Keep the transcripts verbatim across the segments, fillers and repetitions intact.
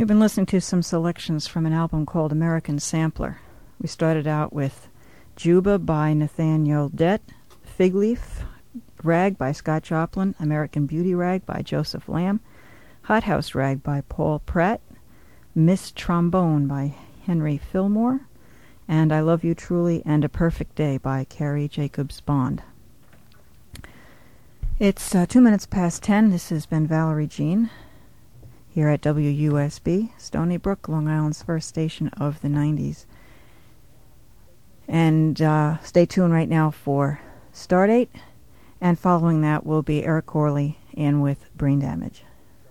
You've been listening to some selections from an album called American Sampler. We started out with Juba by Nathaniel Dett, Fig Leaf, Rag by Scott Joplin, American Beauty Rag by Joseph Lamb, Hothouse Rag by Paul Pratt, Miss Trombone by Henry Fillmore, and I Love You Truly and A Perfect Day by Carrie Jacobs Bond. It's uh, two minutes past ten. This has been Valerie Jean here at W U S B, Stony Brook, Long Island's first station of the nineties. And uh, stay tuned right now for Stardate, and following that will be Eric Corley in with Brain Damage.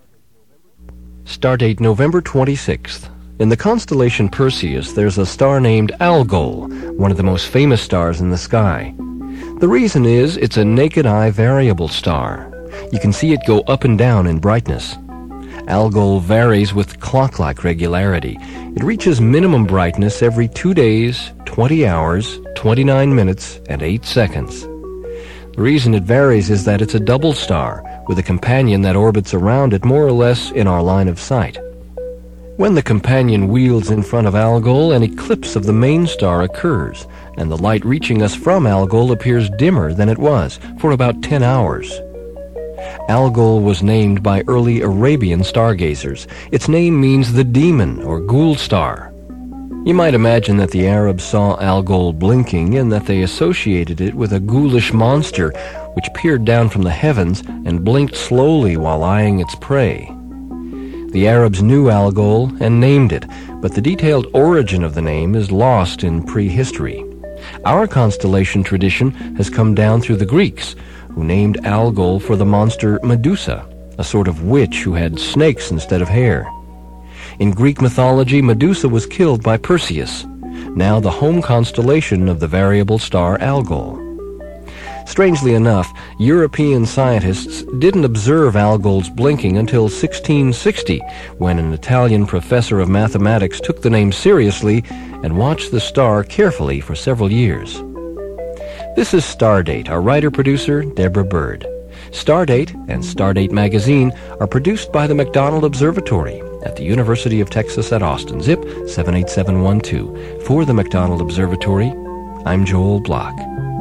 Stardate November twenty-sixth. In the constellation Perseus, there's a star named Algol, one of the most famous stars in the sky. The reason is it's a naked-eye variable star. You can see it go up and down in brightness. Algol varies with clock-like regularity. It reaches minimum brightness every two days, twenty hours, twenty-nine minutes, and eight seconds. The reason it varies is that it's a double star, with a companion that orbits around it more or less in our line of sight. When the companion wheels in front of Algol, an eclipse of the main star occurs, and the light reaching us from Algol appears dimmer than it was for about ten hours. Algol was named by early Arabian stargazers. Its name means the demon or ghoul star. You might imagine that the Arabs saw Algol blinking and that they associated it with a ghoulish monster which peered down from the heavens and blinked slowly while eyeing its prey. The Arabs knew Algol and named it, but the detailed origin of the name is lost in prehistory. Our constellation tradition has come down through the Greeks, who named Algol for the monster Medusa, a sort of witch who had snakes instead of hair. In Greek mythology, Medusa was killed by Perseus, now the home constellation of the variable star Algol. Strangely enough, European scientists didn't observe Algol's blinking until sixteen sixty, when an Italian professor of mathematics took the name seriously and watched the star carefully for several years. This is Stardate. Our writer-producer, Deborah Bird. Stardate and Stardate Magazine are produced by the McDonald Observatory at the University of Texas at Austin. Zip seven eight seven one two. For the McDonald Observatory, I'm Joel Block.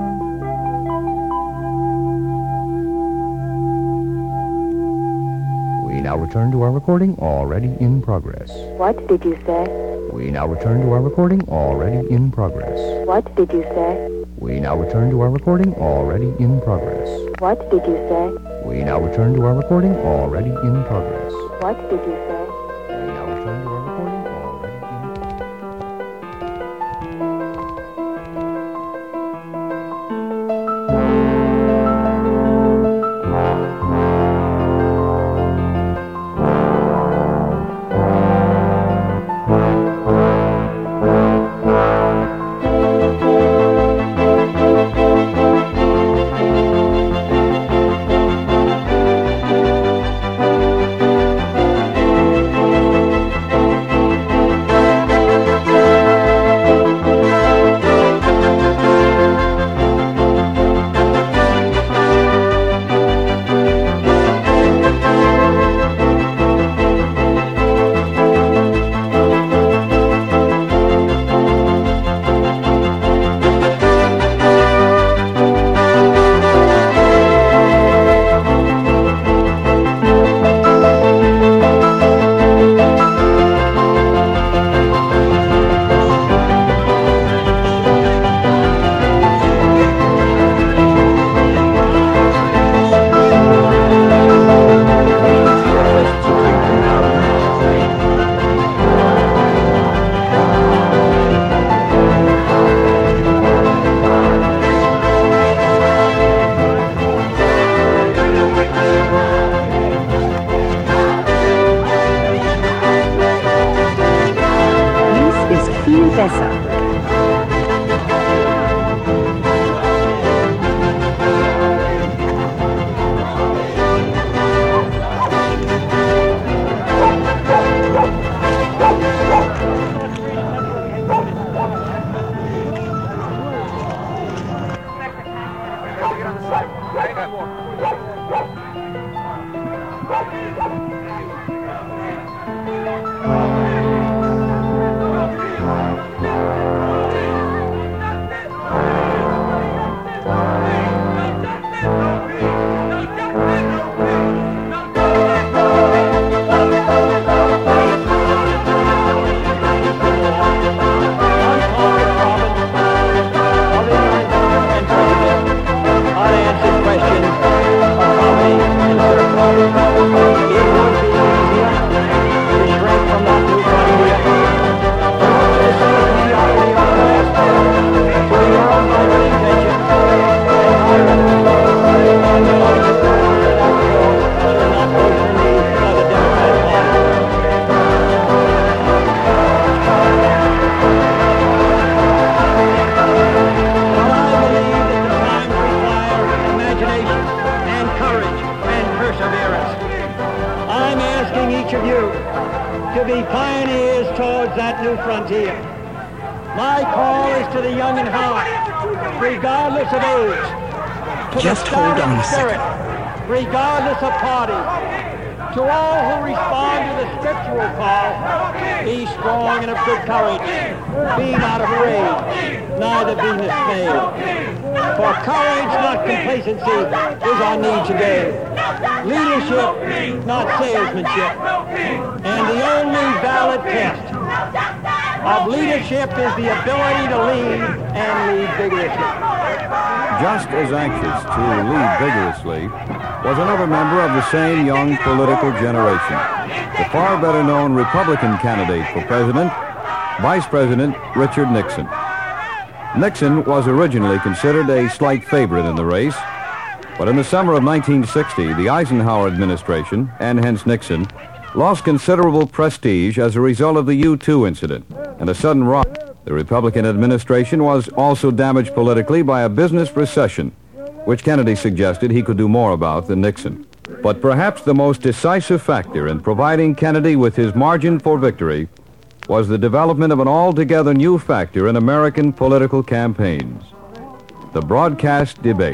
We now return to our recording, already in progress. What did you say? We now return to our recording, already in progress. What did you say? We now return to our recording, already in progress. What did you say? We now return to our recording, already in progress. What did you say? We now return to our recording, already in progress. towards that new frontier. My call is to the young and heart, regardless of age. To Just the hold on a spirit, regardless of party. To all who respond to the scriptural call, be strong and of good courage. Be not afraid, neither be dismayed. For courage, not complacency, is our need today. Leadership, not salesmanship. And the only valid test of leadership is the ability to lead and lead vigorously. Just as anxious to lead vigorously was another member of the same young political generation, the far better known Republican candidate for president, Vice President Richard Nixon. Nixon was originally considered a slight favorite in the race, but in the summer of nineteen sixty, the Eisenhower administration, and hence Nixon, lost considerable prestige as a result of the U two incident and a sudden rise. The Republican administration was also damaged politically by a business recession, which Kennedy suggested he could do more about than Nixon. But perhaps the most decisive factor in providing Kennedy with his margin for victory was the development of an altogether new factor in American political campaigns: the broadcast debate.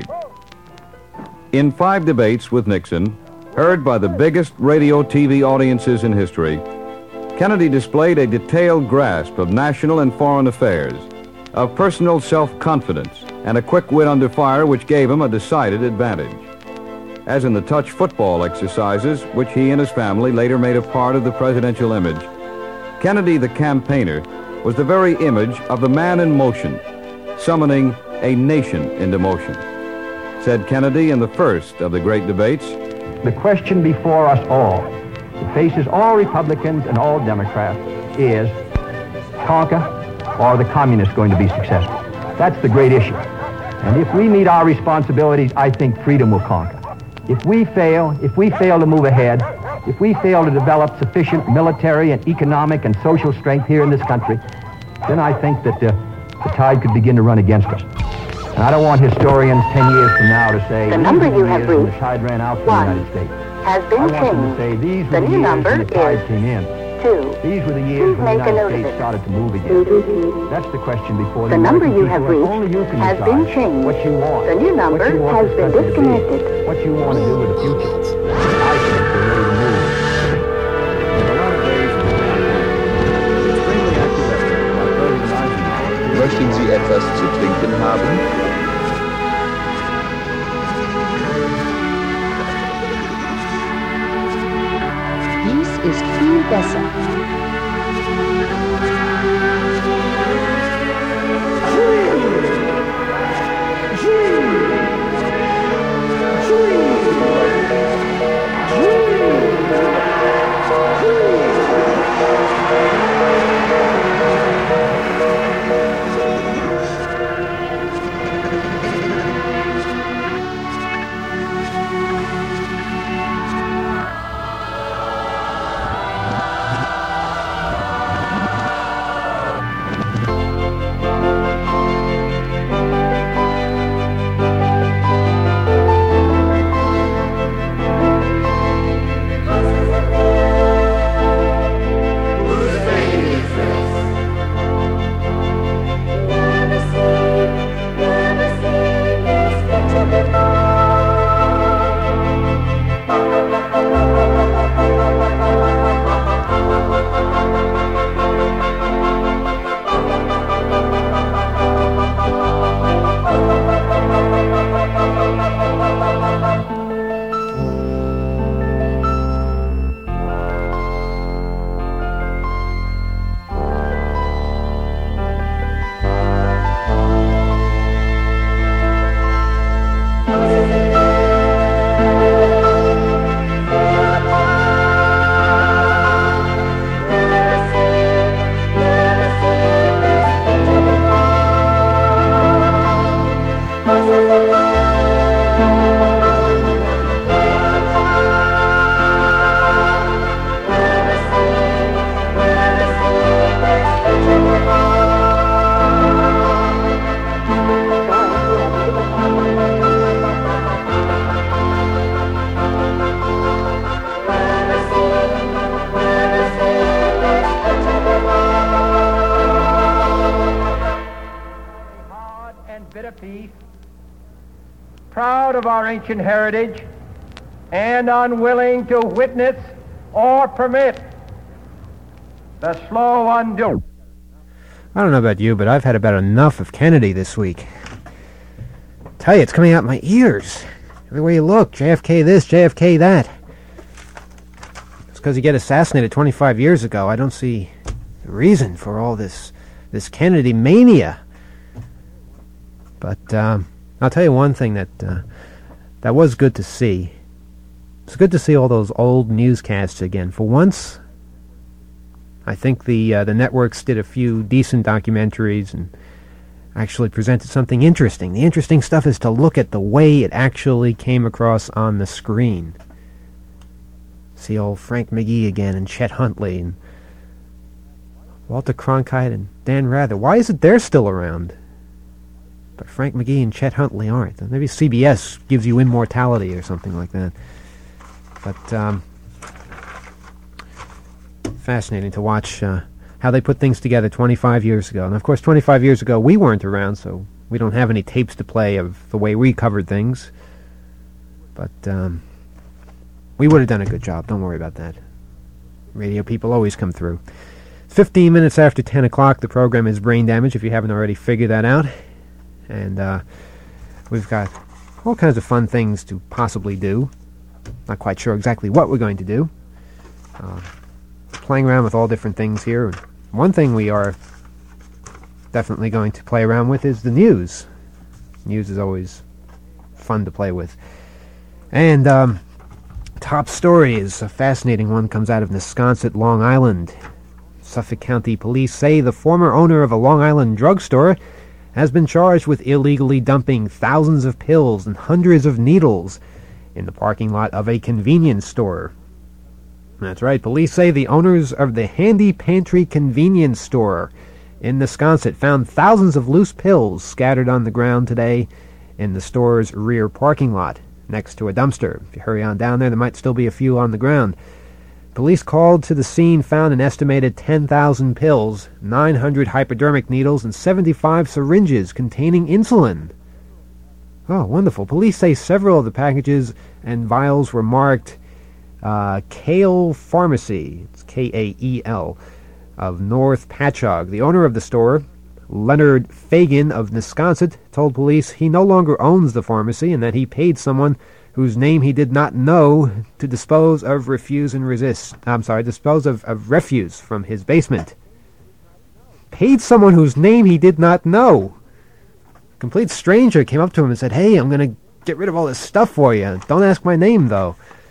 In five debates with Nixon, heard by the biggest radio T V audiences in history, Kennedy displayed a detailed grasp of national and foreign affairs, of personal self-confidence, and a quick wit under fire which gave him a decided advantage. As in the touch football exercises, which he and his family later made a part of the presidential image, Kennedy the campaigner was the very image of the man in motion, summoning a nation into motion. Said Kennedy in the first of the great debates, "The question before us all, that faces all Republicans and all Democrats, is conquer or are the communists going to be successful? That's the great issue. And if we meet our responsibilities, I think freedom will conquer. If we fail, if we fail to move ahead, if we fail to develop sufficient military and economic and social strength here in this country, then I think that uh, the tide could begin to run against us. And I don't want historians ten years from now to say, The number you have years when the reached, tide ran out from one, the United States. has I been want them to changed. say, these The were the new years number when the tide is came in. two. These were the years Please when the make a United note of States it. started to move again. That's the question before the The number American you have people, and reached only you can has decide been changed. what you want. The new number what you want has this been country to be, disconnected. what you want to do with the future. I think we're ready to move. in the latter days of the campaign, extremely active effort by President Eisenhower. Möchten Sie etwas zu trinken haben? Dies ist viel besser. bitter peace, proud of our ancient heritage, and unwilling to witness or permit the slow undoing. I don't know about you, but I've had about enough of Kennedy this week. Tell you, it's coming out my ears. Everywhere you look, J F K this, J F K that. It's because he got assassinated twenty-five years ago. I don't see the reason for all this this Kennedy mania. But um, I'll tell you one thing that uh, that was good to see. It's good to see all those old newscasts again. For once, I think the uh, the networks did a few decent documentaries and actually presented something interesting. The interesting stuff is to look at the way it actually came across on the screen. See old Frank McGee again, and Chet Huntley, and Walter Cronkite, and Dan Rather. Why is it they're still around, but Frank McGee and Chet Huntley aren't? Maybe C B S gives you immortality or something like that. But, um... fascinating to watch uh, how they put things together twenty-five years ago. And of course, twenty-five years ago, we weren't around, so we don't have any tapes to play of the way we covered things. But um, we would have done a good job. Don't worry about that. Radio people always come through. It's fifteen minutes after ten o'clock. The program is Brain Damage, if you haven't already figured that out. And uh, we've got all kinds of fun things to possibly do. Not quite sure exactly what we're going to do. Uh, playing around with all different things here. One thing we are definitely going to play around with is the news. News is always fun to play with. And um, top story is a fascinating one, comes out of Wisconsin, Long Island. Suffolk County Police say the former owner of a Long Island drugstore has been charged with illegally dumping thousands of pills and hundreds of needles in the parking lot of a convenience store. That's right. Police say the owners of the Handy Pantry convenience store in Wisconsin found thousands of loose pills scattered on the ground today in the store's rear parking lot next to a dumpster. If you hurry on down there, there might still be a few on the ground. Police called to the scene found an estimated ten thousand pills, nine hundred hypodermic needles, and seventy-five syringes containing insulin. Oh, wonderful. Police say several of the packages and vials were marked Uh, Kael Pharmacy, it's K A E L, of North Patchogue. The owner of the store, Leonard Fagan of Wisconsin, told police he no longer owns the pharmacy and that he paid someone whose name he did not know to dispose of refuse and resist. I'm sorry, dispose of, of refuse from his basement. Paid someone whose name he did not know. A complete stranger came up to him and said, "Hey, I'm going to get rid of all this stuff for you. Don't ask my name, though."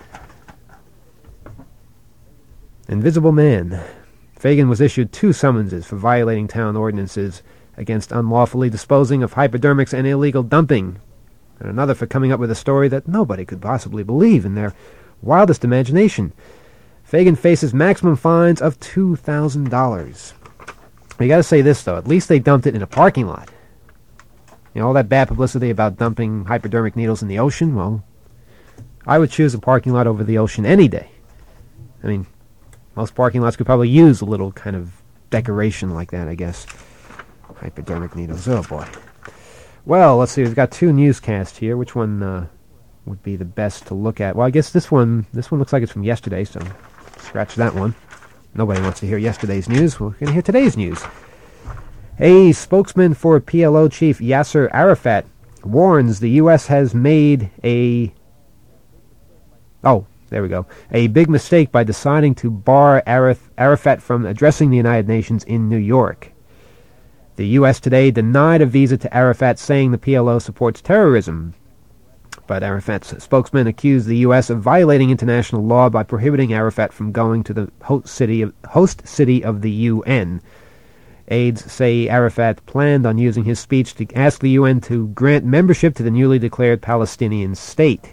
Invisible Man. Fagan was issued two summonses for violating town ordinances against unlawfully disposing of hypodermics and illegal dumping, and another for coming up with a story that nobody could possibly believe in their wildest imagination. Fagan faces maximum fines of two thousand dollars. You gotta say this, though. At least they dumped it in a parking lot. You know, all that bad publicity about dumping hypodermic needles in the ocean, well, I would choose a parking lot over the ocean any day. I mean, most parking lots could probably use a little kind of decoration like that, I guess. Hypodermic needles. Oh, boy. Well, let's see. We've got two newscasts here. Which one uh, would be the best to look at? Well, I guess this one this one looks like it's from yesterday, so scratch that one. Nobody wants to hear yesterday's news. We're going to hear today's news. A spokesman for P L O chief Yasser Arafat warns the U S has made a... Oh... There we go. A big mistake by deciding to bar Araf- Arafat from addressing the United Nations in New York. The U S today denied a visa to Arafat, saying the P L O supports terrorism. But Arafat's spokesman accused the U S of violating international law by prohibiting Arafat from going to the host city of, host city of the U N. Aides say Arafat planned on using his speech to ask the U N to grant membership to the newly declared Palestinian state.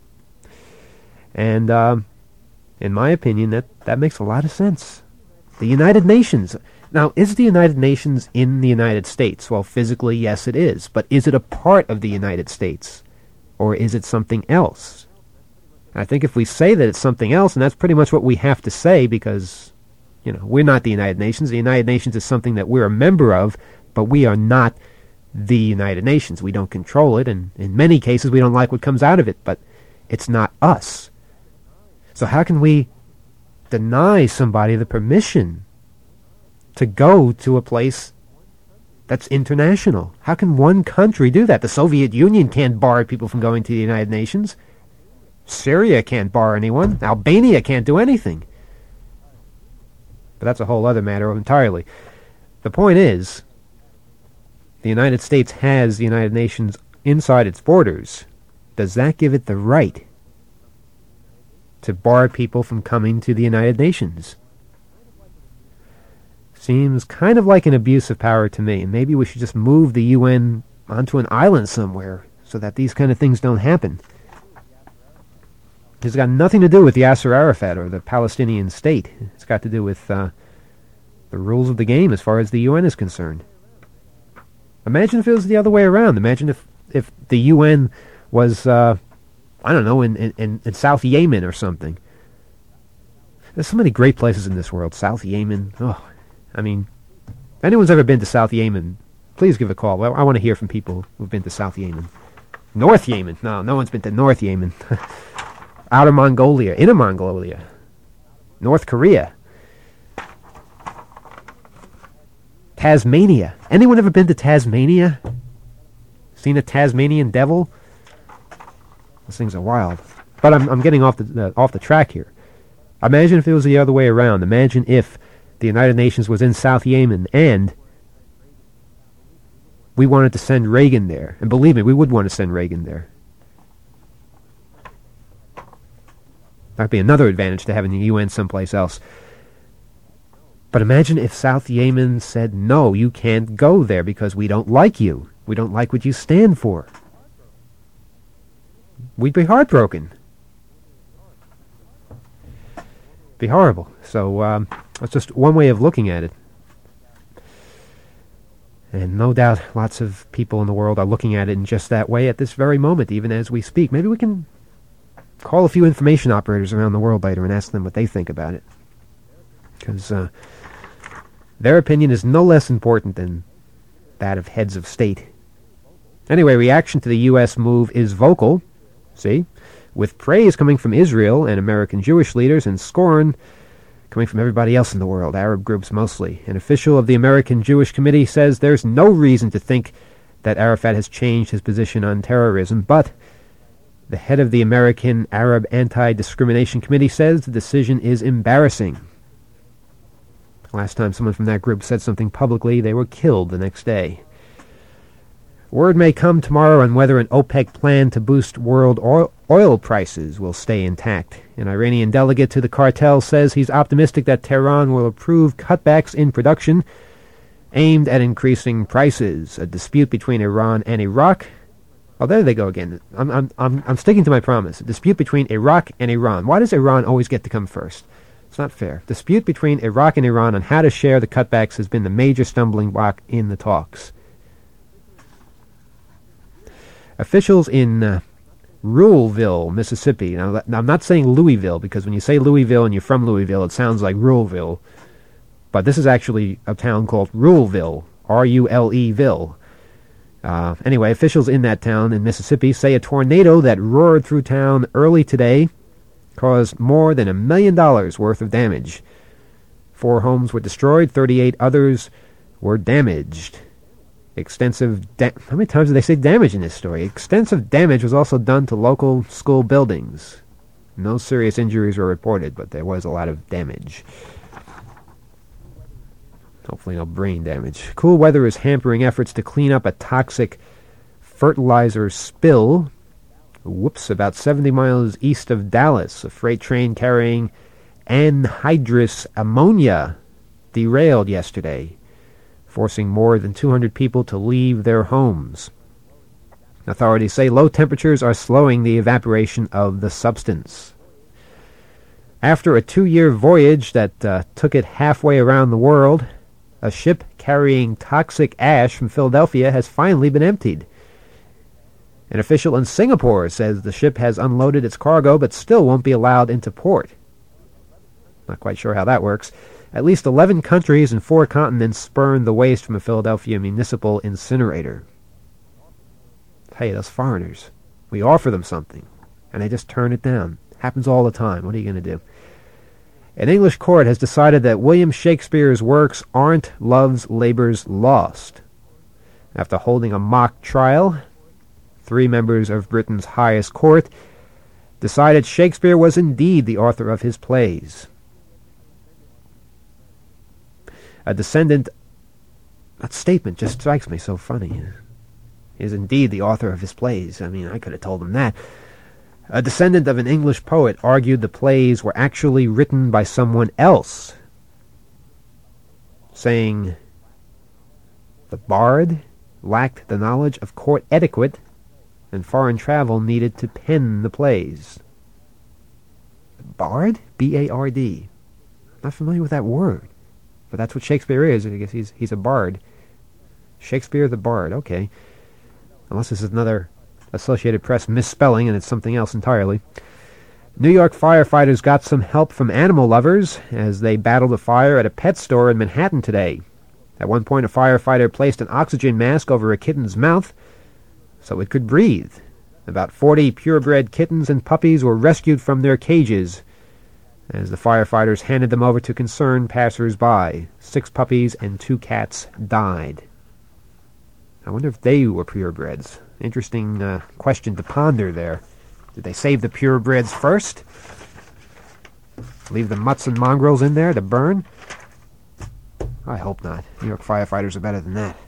And, uh, in my opinion, that, that makes a lot of sense. The United Nations. Now, is the United Nations in the United States? Well, physically, yes, it is. But is it a part of the United States? Or is it something else? I think if we say that it's something else, and that's pretty much what we have to say, because, you know, we're not the United Nations. The United Nations is something that we're a member of, but we are not the United Nations. We don't control it, and in many cases we don't like what comes out of it, but it's not us. So how can we deny somebody the permission to go to a place that's international? How can one country do that? The Soviet Union can't bar people from going to the United Nations. Syria can't bar anyone. Albania can't do anything. But that's a whole other matter entirely. The point is, the United States has the United Nations inside its borders. Does that give it the right to bar people from coming to the United Nations? Seems kind of like an abuse of power to me, and maybe we should just move the U N onto an island somewhere so that these kind of things don't happen. It's got nothing to do with Yasser Arafat or the Palestinian state. It's got to do with uh, the rules of the game as far as the U N is concerned. Imagine if it was the other way around. Imagine if, if the U N was, uh, I don't know, in, in, in South Yemen or something. There's so many great places in this world. South Yemen. Oh, I mean, if anyone's ever been to South Yemen, please give a call. Well, I want to hear from people who've been to South Yemen. North Yemen. No, no one's been to North Yemen. Outer Mongolia. Inner Mongolia. North Korea. Tasmania. Anyone ever been to Tasmania? Seen a Tasmanian devil? Those things are wild. But I'm, I'm getting off the uh, off the track here. Imagine if it was the other way around. Imagine if the United Nations was in South Yemen and we wanted to send Reagan there. And believe me, we would want to send Reagan there. That'd be another advantage to having the U N someplace else. But imagine if South Yemen said, no, you can't go there because we don't like you. We don't like what you stand for. We'd be heartbroken. Be horrible. So um, that's just one way of looking at it. And no doubt lots of people in the world are looking at it in just that way at this very moment, even as we speak. Maybe we can call a few information operators around the world later and ask them what they think about it. Because uh, their opinion is no less important than that of heads of state. Anyway, reaction to the U S move is vocal, see, with praise coming from Israel and American Jewish leaders and scorn coming from everybody else in the world, Arab groups mostly. An official of the American Jewish Committee says there's no reason to think that Arafat has changed his position on terrorism, but the head of the American Arab Anti-Discrimination Committee says the decision is embarrassing. Last time someone from that group said something publicly, they were killed the next day. Word may come tomorrow on whether an OPEC plan to boost world oil, oil prices will stay intact. An Iranian delegate to the cartel says he's optimistic that Tehran will approve cutbacks in production aimed at increasing prices. A dispute between Iran and Iraq. Oh, there they go again. I'm, I'm, I'm, I'm sticking to my promise. A dispute between Iraq and Iran. Why does Iran always get to come first? It's not fair. Dispute between Iraq and Iran on how to share the cutbacks has been the major stumbling block in the talks. Officials in uh, Ruleville, Mississippi. Now, now, I'm not saying Louisville, because when you say Louisville and you're from Louisville, it sounds like Ruleville. But this is actually a town called Ruleville, R U L E Ville. Uh, anyway, officials in that town in Mississippi say a tornado that roared through town early today caused more than a million dollars worth of damage. Four homes were destroyed, thirty-eight others were damaged. Extensive da- how many times did they say damage in this story? Extensive damage was also done to local school buildings. No serious injuries were reported, but there was a lot of damage. Hopefully no brain damage. Cool weather is hampering efforts to clean up a toxic fertilizer spill. Whoops, about seventy miles east of Dallas. A freight train carrying anhydrous ammonia derailed yesterday, forcing more than two hundred people to leave their homes. Authorities say low temperatures are slowing the evaporation of the substance. After a two-year voyage that uh, took it halfway around the world, a ship carrying toxic ash from Philadelphia has finally been emptied. An official in Singapore says the ship has unloaded its cargo but still won't be allowed into port. Not quite sure how that works. At least eleven countries and four continents spurned the waste from a Philadelphia municipal incinerator. Hey, those foreigners. We offer them something, and they just turn it down. Happens all the time. What are you going to do? An English court has decided that William Shakespeare's works aren't love's labors lost. After holding a mock trial, three members of Britain's highest court decided Shakespeare was indeed the author of his plays. A descendant... That statement just strikes me so funny. Is indeed the author of his plays. I mean, I could have told him that. A descendant of an English poet argued the plays were actually written by someone else, saying the bard lacked the knowledge of court etiquette and foreign travel needed to pen the plays. Bard? B A R D. Not familiar with that word, but that's what Shakespeare is. I guess he's he's a bard. Shakespeare the Bard, okay. Unless this is another Associated Press misspelling and it's something else entirely. New York firefighters got some help from animal lovers as they battled a fire at a pet store in Manhattan today. At one point, a firefighter placed an oxygen mask over a kitten's mouth so it could breathe. About forty purebred kittens and puppies were rescued from their cages as the firefighters handed them over to concerned passers-by. Six puppies and two cats died. I wonder if they were purebreds. Interesting uh, question to ponder there. Did they save the purebreds first? Leave the mutts and mongrels in there to burn? I hope not. New York firefighters are better than that.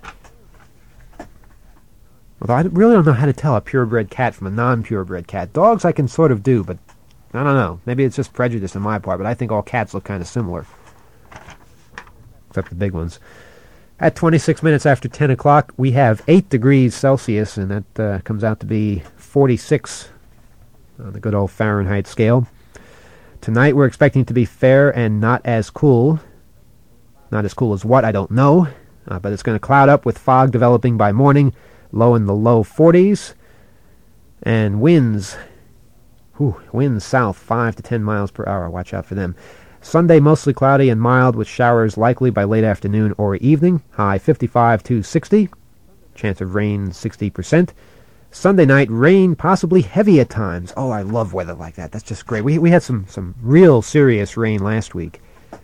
Although I really don't know how to tell a purebred cat from a non-purebred cat. Dogs I can sort of do, but I don't know. Maybe it's just prejudice on my part, but I think all cats look kind of similar. Except the big ones. At twenty-six minutes after ten o'clock, we have eight degrees Celsius, and that uh, comes out to be forty-six on the good old Fahrenheit scale. Tonight we're expecting to be fair and not as cool. Not as cool as what, I don't know. Uh, but it's going to cloud up with fog developing by morning, low in the low forties. And winds, whew, winds south five to ten miles per hour. Watch out for them. Sunday, mostly cloudy and mild with showers likely by late afternoon or evening. High fifty-five to sixty. Chance of rain sixty percent. Sunday night, rain, possibly heavy at times. Oh, I love weather like that. That's just great. We we had some, some real serious rain last week.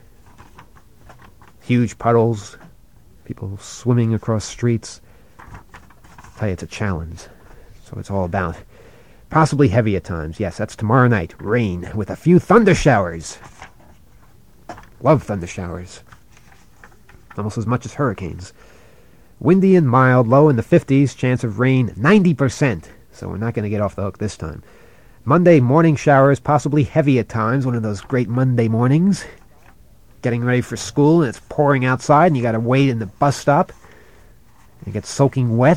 Huge puddles. People swimming across streets. I tell you, it's a challenge. So it's all about. Possibly heavy at times. Yes, that's tomorrow night. Rain with a few thunder showers. Love thunder showers. Almost as much as hurricanes. Windy and mild, low in the fifties, chance of rain ninety percent. So we're not going to get off the hook this time. Monday, morning showers, possibly heavy at times. One of those great Monday mornings. Getting ready for school and it's pouring outside and you got to wait in the bus stop. You get soaking wet.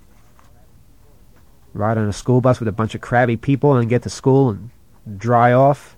Ride on a school bus with a bunch of crabby people and get to school and dry off.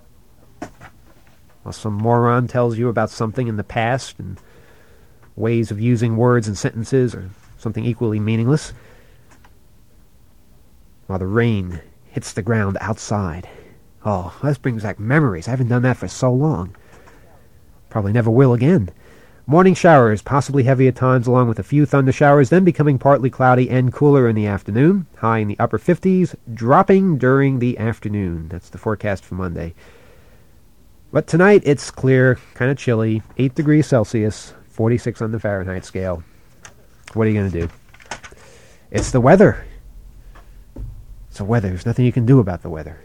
While some moron tells you about something in the past and ways of using words and sentences or something equally meaningless. While the rain hits the ground outside. Oh, that brings back memories. I haven't done that for so long. Probably never will again. Morning showers, possibly heavy at times, along with a few thunder showers, then becoming partly cloudy and cooler in the afternoon. High in the upper fifties, dropping during the afternoon. That's the forecast for Monday. But tonight, it's clear, kind of chilly, eight degrees Celsius, forty-six on the Fahrenheit scale. What are you going to do? It's the weather. It's the weather. There's nothing you can do about the weather.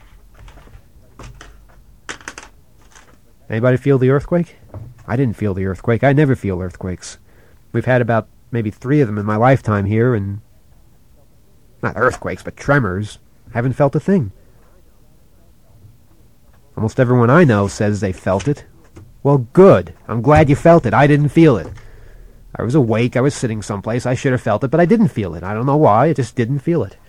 Anybody feel the earthquake? I didn't feel the earthquake. I never feel earthquakes. We've had about maybe three of them in my lifetime here, and not earthquakes, but tremors. Haven't felt a thing. Almost everyone I know says they felt it. Well, good. I'm glad you felt it. I didn't feel it. I was awake. I was sitting someplace. I should have felt it, but I didn't feel it. I don't know why. I just didn't feel it.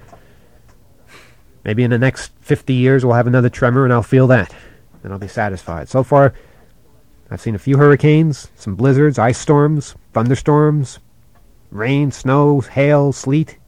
Maybe in the next fifty years we'll have another tremor and I'll feel that. And I'll be satisfied. So far, I've seen a few hurricanes, some blizzards, ice storms, thunderstorms, rain, snow, hail, sleet.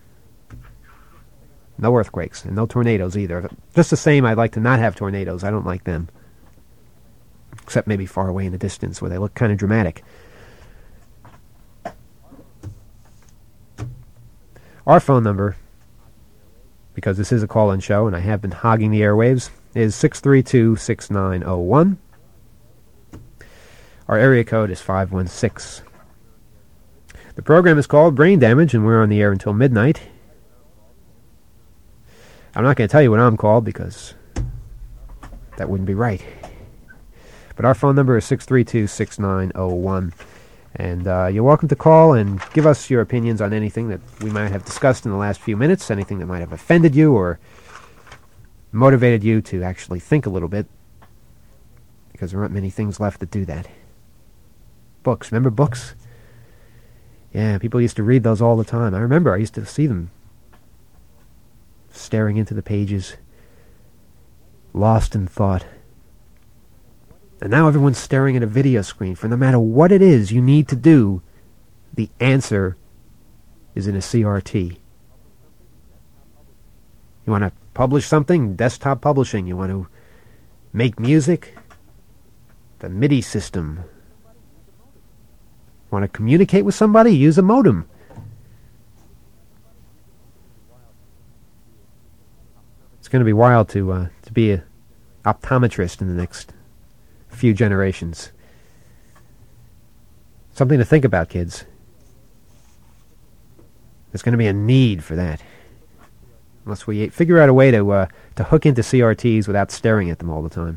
No earthquakes, and no tornadoes either. Just the same, I'd like to not have tornadoes. I don't like them. Except maybe far away in the distance where they look kind of dramatic. Our phone number, because this is a call-in show and I have been hogging the airwaves, is six three two, six nine zero one. Our area code is five one six. The program is called Brain Damage, and we're on the air until midnight. I'm not going to tell you what I'm called because that wouldn't be right. But our phone number is six three two, six nine zero one. And uh, you're welcome to call and give us your opinions on anything that we might have discussed in the last few minutes, anything that might have offended you or motivated you to actually think a little bit, because there aren't many things left that do that. Books. Remember books? Yeah, people used to read those all the time. I remember I used to see them staring into the pages, lost in thought. And now everyone's staring at a video screen. For no matter what it is you need to do, the answer is in a C R T. You want to publish something? Desktop publishing. You want to make music? The MIDI system. Want to communicate with somebody? Use a modem. It's going to be wild to uh, to be an optometrist in the next few generations. Something to think about, kids. There's going to be a need for that. Unless we figure out a way to uh, to hook into C R Ts without staring at them all the time.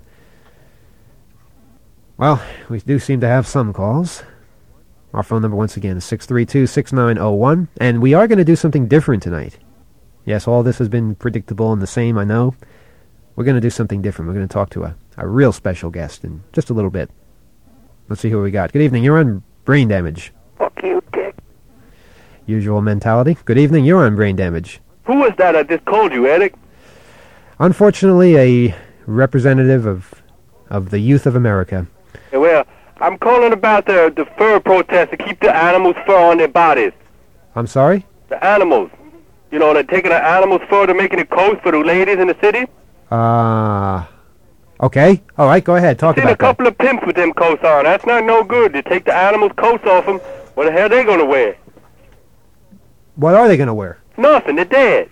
Well, we do seem to have some calls. Our phone number, once again, is six three two, six nine zero one. And we are going to do something different tonight. Yes, all this has been predictable and the same, I know. We're going to do something different. We're going to talk to a, a real special guest in just a little bit. Let's see who we got. Good evening. You're on Brain Damage. Fuck you, dick. Usual mentality. Good evening. You're on Brain Damage. Who was that I just called you, Eric? Unfortunately, a representative of of the youth of America. Yeah, well, I'm calling about the, the fur protest to keep the animals' fur on their bodies. I'm sorry? The animals. You know, they're taking the animals' fur to making it coats for the ladies in the city. Uh, okay. All right, go ahead. Talk Seen about a couple that. of pimps with them coats on. That's not no good. They take the animals' coats off them. What the hell are they going to wear? What are they going to wear? Nothing. They're dead.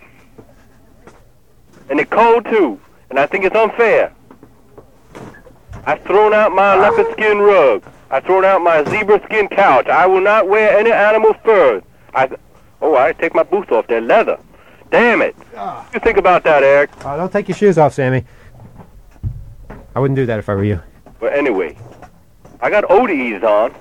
And they're cold, too. And I think it's unfair. I've thrown out my leopard skin rug. I've thrown out my zebra skin couch. I will not wear any animal furs. I, oh, I take my boots off. They're leather. Damn it. What do you think about that, Eric? Uh, don't take your shoes off, Sammy. I wouldn't do that if I were you. Well, anyway, I got O D Es on.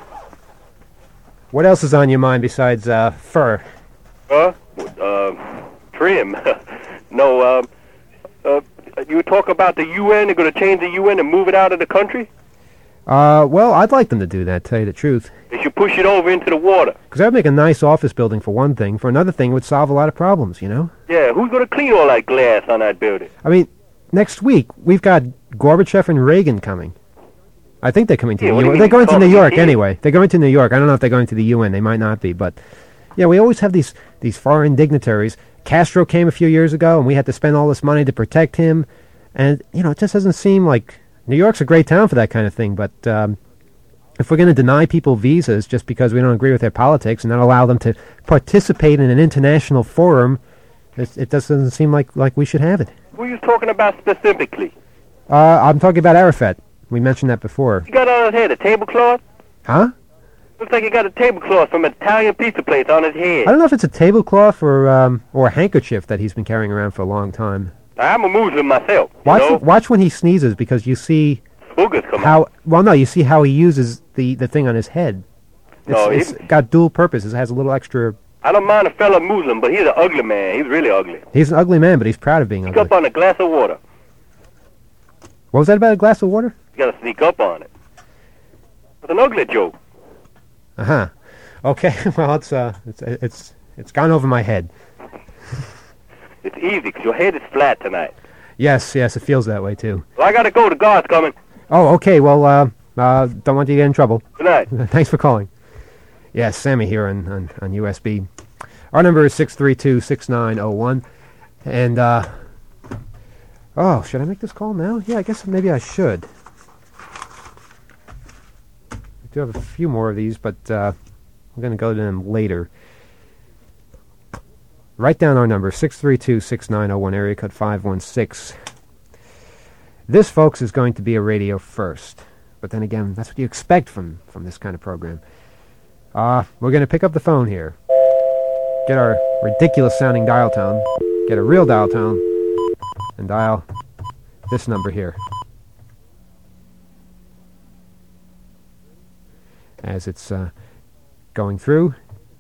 What else is on your mind besides uh, fur? Huh? Uh, trim. no, uh, uh, you talk about the U N. They're going to change the U N and move it out of the country? Uh, well, I'd like them to do that, tell you the truth. They should push it over into the water. Because that would make a nice office building for one thing. For another thing, it would solve a lot of problems, you know? Yeah, who's going to clean all that glass on that building? I mean, next week, we've got Gorbachev and Reagan coming. I think they're coming to Yeah, the what do U N. you They're mean going to coming New York here? anyway. They're going to New York. I don't know if they're going to the U N. They might not be, but... Yeah, we always have these, these foreign dignitaries. Castro came a few years ago, and we had to spend all this money to protect him. And, you know, it just doesn't seem like... New York's a great town for that kind of thing, but... Um, if we're going to deny people visas just because we don't agree with their politics and not allow them to participate in an international forum, it, it doesn't seem like, like we should have it. Who are you talking about specifically? Uh, I'm talking about Arafat. We mentioned that before. You got on his head a tablecloth? Huh? Looks like he got a tablecloth from an Italian pizza place on his head. I don't know if it's a tablecloth or um, or a handkerchief that he's been carrying around for a long time. I'm a Muslim myself. Watch, you know? watch when he sneezes because you see Boogers come how... out. Well, no, you see how he uses the, the thing on his head. It's, No, he- it's got dual purposes. It has a little extra... I don't mind a fella Muslim, but he's an ugly man. He's really ugly. He's an ugly man, but he's proud of being Sneak ugly. up on a glass of water. What was that about a glass of water? You gotta sneak up on it. It's an ugly joke. Uh-huh. Okay, well, it's, uh, it's, it's, it's gone over my head. It's easy, because your head is flat tonight. Yes, yes, it feels that way, too. Well, I gotta go. The guard's coming. Oh, okay, well, uh, uh, don't want you to get in trouble. Good night. Thanks for calling. Yes, Sammy here on, on, on U S B. Our number is six three two, six nine zero one. And, uh... Oh, should I make this call now? Yeah, I guess maybe I should. I do have a few more of these, but, uh... I'm gonna go to them later. Write down our number, six three two, six nine zero one, area code five one six. This, folks, is going to be a radio first. But then again, that's what you expect from, from this kind of program. Uh, we're going to pick up the phone here. Get our ridiculous-sounding dial tone. Get a real dial tone. And dial this number here. As it's uh, going through,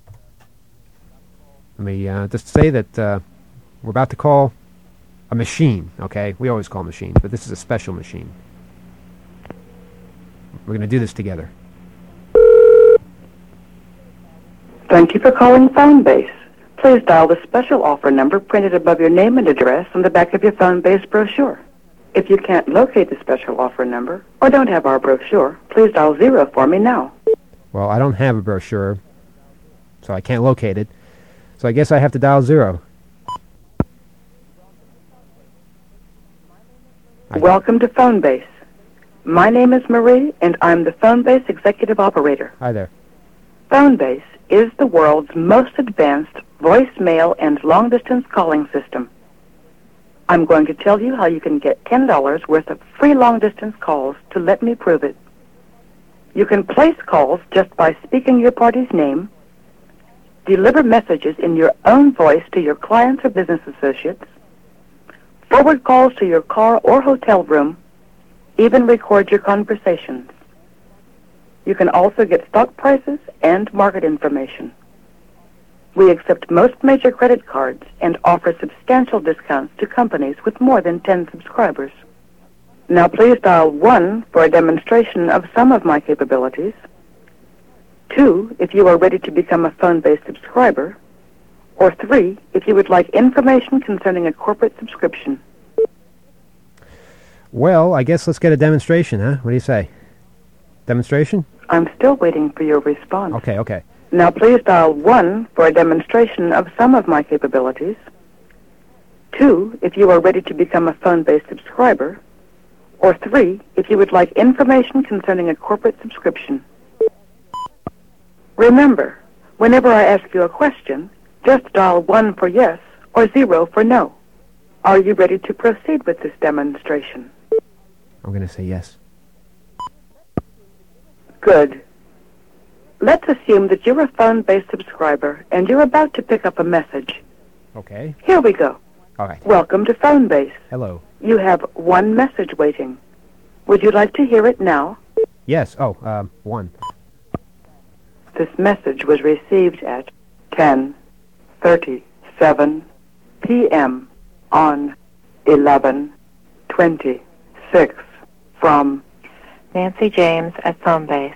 let me uh, just say that uh, we're about to call a machine, okay? We always call machines, but this is a special machine. We're going to do this together. Thank you for calling Phonebase. Please dial the special offer number printed above your name and address on the back of your Phonebase brochure. If you can't locate the special offer number or don't have our brochure, please dial zero for me now. Well, I don't have a brochure, so I can't locate it. So I guess I have to dial zero. Welcome to Phonebase. My name is Marie, and I'm the Phonebase Executive Operator. Hi there. Phonebase is the world's most advanced voicemail and long-distance calling system. I'm going to tell you how you can get ten dollars worth of free long-distance calls to let me prove it. You can place calls just by speaking your party's name, deliver messages in your own voice to your clients or business associates, forward calls to your car or hotel room, even record your conversations. You can also get stock prices and market information. We accept most major credit cards and offer substantial discounts to companies with more than ten subscribers. Now please dial one for a demonstration of some of my capabilities, two if you are ready to become a Phonebase subscriber, or three if you would like information concerning a corporate subscription. Well, I guess let's get a demonstration, huh? What do you say? Demonstration? I'm still waiting for your response. Okay, okay. Now please dial one for a demonstration of some of my capabilities, two if you are ready to become a Phonebase subscriber, or three if you would like information concerning a corporate subscription. Remember, whenever I ask you a question, just dial one for yes or zero for no. Are you ready to proceed with this demonstration? I'm going to say yes. Good. Let's assume that you're a Phonebase subscriber and you're about to pick up a message. Okay. Here we go. All right. Welcome to Phonebase. Hello. You have one message waiting. Would you like to hear it now? Yes. Oh, um, one. This message was received at ten thirty-seven p.m. on eleven twenty-six from Nancy James at Phonebase.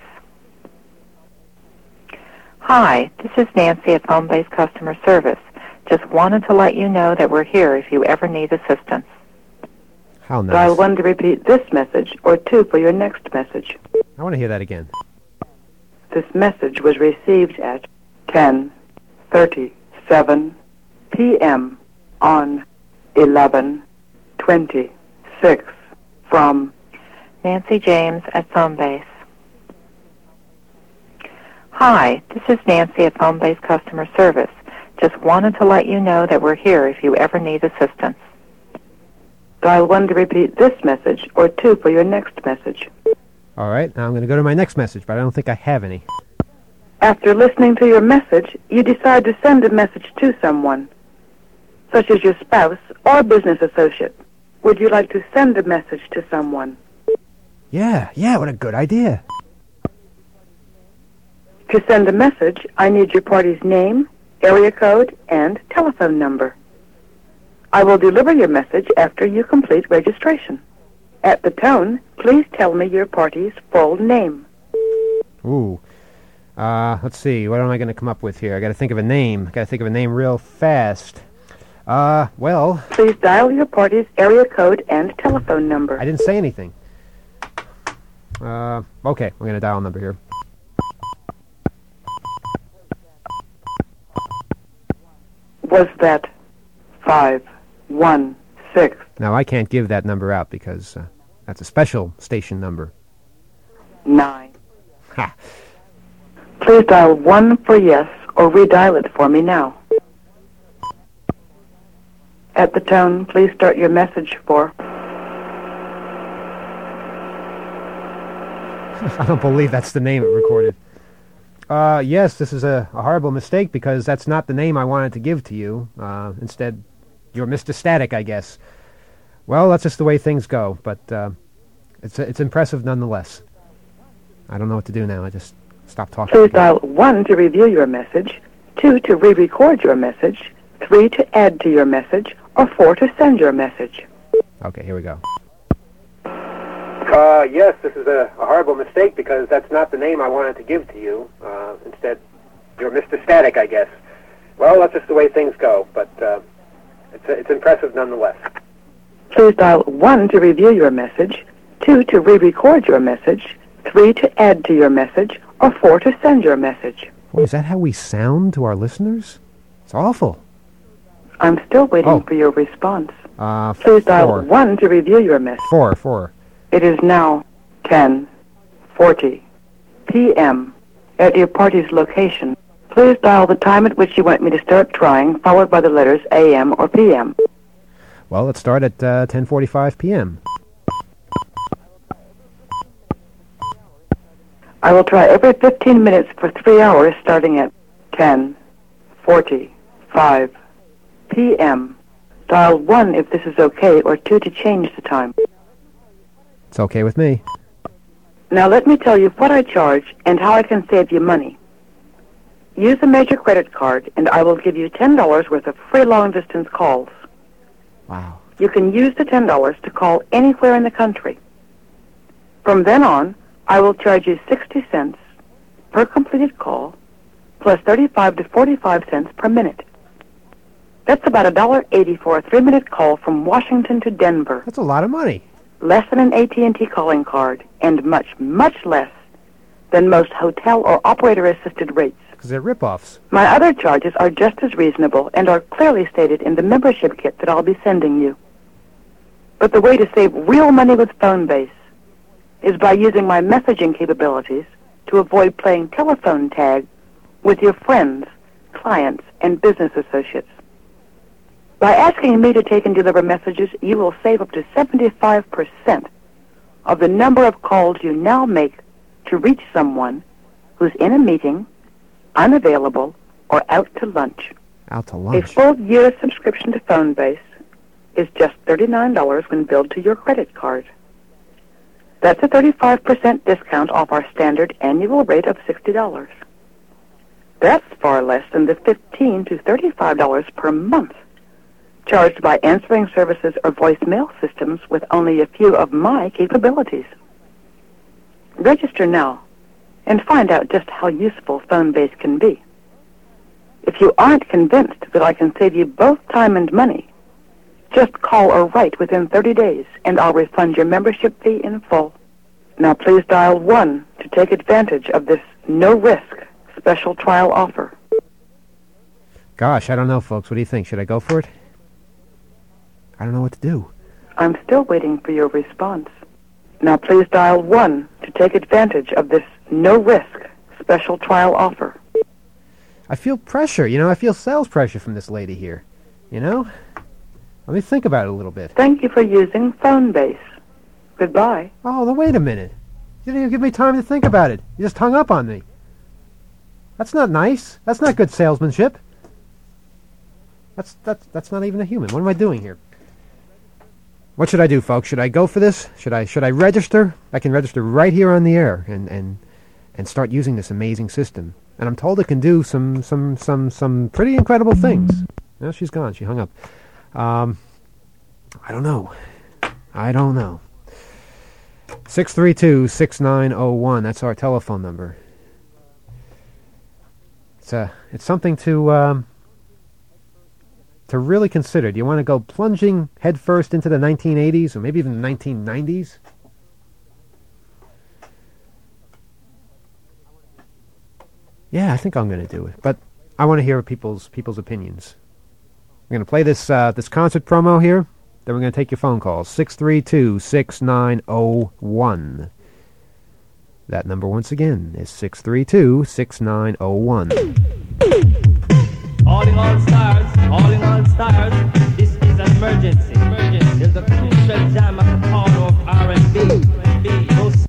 Hi, this is Nancy at Phonebase Customer Service. Just wanted to let you know that we're here if you ever need assistance. How nice. Dial one to repeat this message or two for your next message. I want to hear that again. This message was received at ten thirty-seven p.m. on eleven twenty-six from Nancy James at Phonebase. Hi, this is Nancy at Phonebase Customer Service. Just wanted to let you know that we're here if you ever need assistance. Dial one to repeat this message or two for your next message. All right, now I'm going to go to my next message, but I don't think I have any. After listening to your message, you decide to send a message to someone, such as your spouse or business associate. Would you like to send a message to someone? Yeah, yeah, what a good idea. To send a message, I need your party's name, area code, and telephone number. I will deliver your message after you complete registration. At the tone, please tell me your party's full name. Ooh. Uh, let's see, what am I going to come up with here? I got to think of a name. I got to think of a name real fast. Uh, well... Please dial your party's area code and telephone number. I didn't say anything. Uh, okay, we're going to dial a number here. Was that five one six? Now, I can't give that number out because uh, that's a special station number. Nine. Ha! Please dial one for yes or redial it for me now. At the tone, please start your message for... I don't believe that's the name it recorded. Uh, yes, this is a, a horrible mistake because that's not the name I wanted to give to you. Uh, instead, you're Mister Static, I guess. Well, that's just the way things go, but uh, it's it's impressive nonetheless. I don't know what to do now. I just stopped talking. Please dial one to review your message, two to re-record your message, three to add to your message, or four to send your message. Okay, here we go. Uh, yes, this is a, a horrible mistake because that's not the name I wanted to give to you. Uh, instead, you're Mister Static, I guess. Well, that's just the way things go, but uh, it's, it's impressive nonetheless. Please dial one to review your message, two to re-record your message, three to add to your message, or four to send your message. Boy, is that how we sound to our listeners? It's awful. I'm still waiting oh. for your response. Uh, Please dial four. one to review your message. Four, four. It is now ten forty p.m. at your party's location. Please dial the time at which you want me to start trying, followed by the letters A M or P M. Well, let's start at uh, ten forty-five p.m. I will try every fifteen minutes for three hours, starting at ten forty-five p.m. Dial one if this is okay, or two to change the time. It's okay with me. Now let me tell you what I charge and how I can save you money. Use a major credit card, and I will give you ten dollars worth of free long-distance calls. Wow. You can use the ten dollars to call anywhere in the country. From then on, I will charge you sixty cents per completed call, plus thirty-five to forty-five cents per minute. That's about one dollar eighty for a three-minute call from Washington to Denver. That's a lot of money. Less than an A T and T calling card, and much, much less than most hotel or operator-assisted rates. Because they're rip-offs. My other charges are just as reasonable and are clearly stated in the membership kit that I'll be sending you. But the way to save real money with Phonebase is by using my messaging capabilities to avoid playing telephone tag with your friends, clients, and business associates. By asking me to take and deliver messages, you will save up to seventy-five percent of the number of calls you now make to reach someone who's in a meeting, unavailable, or out to lunch. Out to lunch. A full year subscription to Phonebase is just thirty-nine dollars when billed to your credit card. That's a thirty-five percent discount off our standard annual rate of sixty dollars. That's far less than the fifteen to thirty-five dollars per month charged by answering services or voicemail systems with only a few of my capabilities. Register now and find out just how useful Phonebase can be. If you aren't convinced that I can save you both time and money, just call or write within thirty days, and I'll refund your membership fee in full. Now please dial one to take advantage of this no-risk special trial offer. Gosh, I don't know, folks. What do you think? Should I go for it? I don't know what to do. I'm still waiting for your response. Now please dial one to take advantage of this no-risk special trial offer. I feel pressure, you know. I feel sales pressure from this lady here, you know? Let me think about it a little bit. Thank you for using Phonebase. Goodbye. Oh, now wait a minute. You didn't even give me time to think about it. You just hung up on me. That's not nice. That's not good salesmanship. That's that's that's not even a human. What am I doing here? What should I do, folks? Should I go for this? Should I should I register? I can register right here on the air and and and start using this amazing system. And I'm told it can do some some some some pretty incredible things. No, she's gone. She hung up. Um, I don't know. I don't know. six three two, six nine zero one. That's our telephone number. It's a it's something to um, to really consider. Do you want to go plunging headfirst into the nineteen eighties or maybe even the nineteen nineties? Yeah, I think I'm going to do it. But I want to hear people's people's opinions. We're going to play this uh, this concert promo here. Then we're going to take your phone calls. six three two, six nine zero one. That number once again is six three two, six nine zero one. All in all stars, all in all stars, this is a emergency. Emergency. There's a crucial jam at the corner of R and B. Most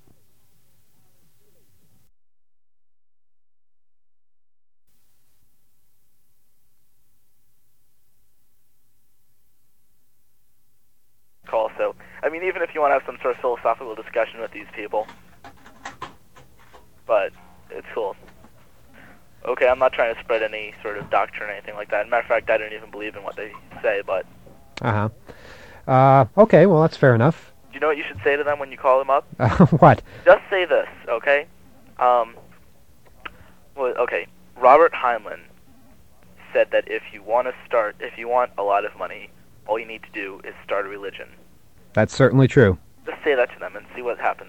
call. So, I mean, even if you want to have some sort of philosophical discussion with these people, but it's cool. Okay, I'm not trying to spread any sort of doctrine or anything like that. As a matter of fact, I don't even believe in what they say, but... Uh-huh. Uh, okay, well, that's fair enough. Do you know what you should say to them when you call them up? Uh, what? Just say this, okay? Um, well, okay, Robert Heinlein said that if you want to start, if you want a lot of money, all you need to do is start a religion. That's certainly true. Just say that to them and see what happens.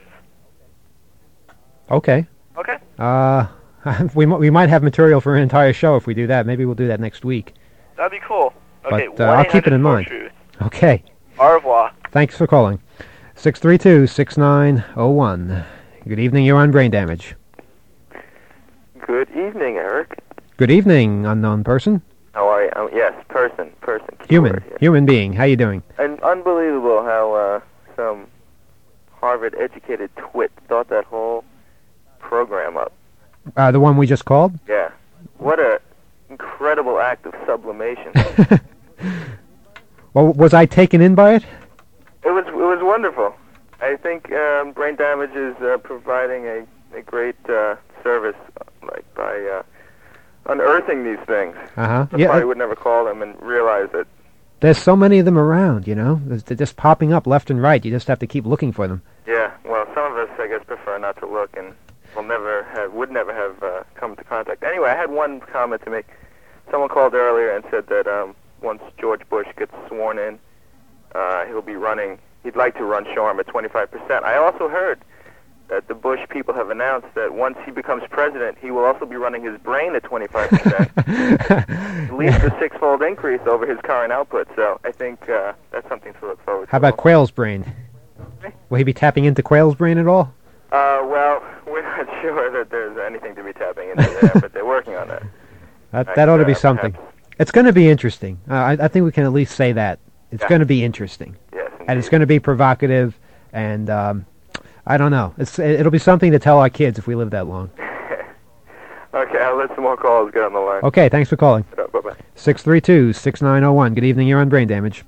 Okay. Okay. Uh... we, m- we might have material for an entire show if we do that. Maybe we'll do that next week. That'd be cool. Okay, but uh, I'll keep it in mind. Truth. Okay. Au revoir. Thanks for calling. six three two, six nine zero one. Good evening, you're on Brain Damage. Good evening, Eric. Good evening, unknown person. How are you? Um, yes, person, person. Human, keyword, yes. human being. How you doing? And unbelievable how uh, some Harvard-educated twit thought that whole program up. Uh, the one we just called? Yeah. What a incredible act of sublimation. Well, was I taken in by it? It was it was wonderful. I think um, Brain Damage is uh, providing a, a great uh, service, like by uh, unearthing these things. Uh-huh. That's Yeah, why I uh, would never call them and realize that. There's so many of them around, you know? There's- They're just popping up left and right. You just have to keep looking for them. Yeah. Well, some of us, I guess, prefer not to look and will never have, would never have uh, come into contact. Anyway, I had one comment to make. Someone called earlier and said that um, once George Bush gets sworn in, uh, he'll be running. He'd like to run Shoreham at twenty-five percent. I also heard that the Bush people have announced that once he becomes president, he will also be running his brain at twenty-five percent. At least a six-fold increase over his current output. So I think uh, that's something to look forward to. How about Quayle's brain? Will he be tapping into Quayle's brain at all? Uh, well, we're not sure that there's anything to be tapping into there, but they're working on that. That, I that ought to be perhaps- something. It's going to be interesting. Uh, I, I think we can at least say that. It's Yeah. going to be interesting. Yes, And it's going to be provocative, and um, I don't know. It's It'll be something to tell our kids if we live that long. Okay, I'll let some more calls get on the line. Okay, thanks for calling. Bye-bye. six three two, six nine zero one. Good evening, you're on Brain Damage.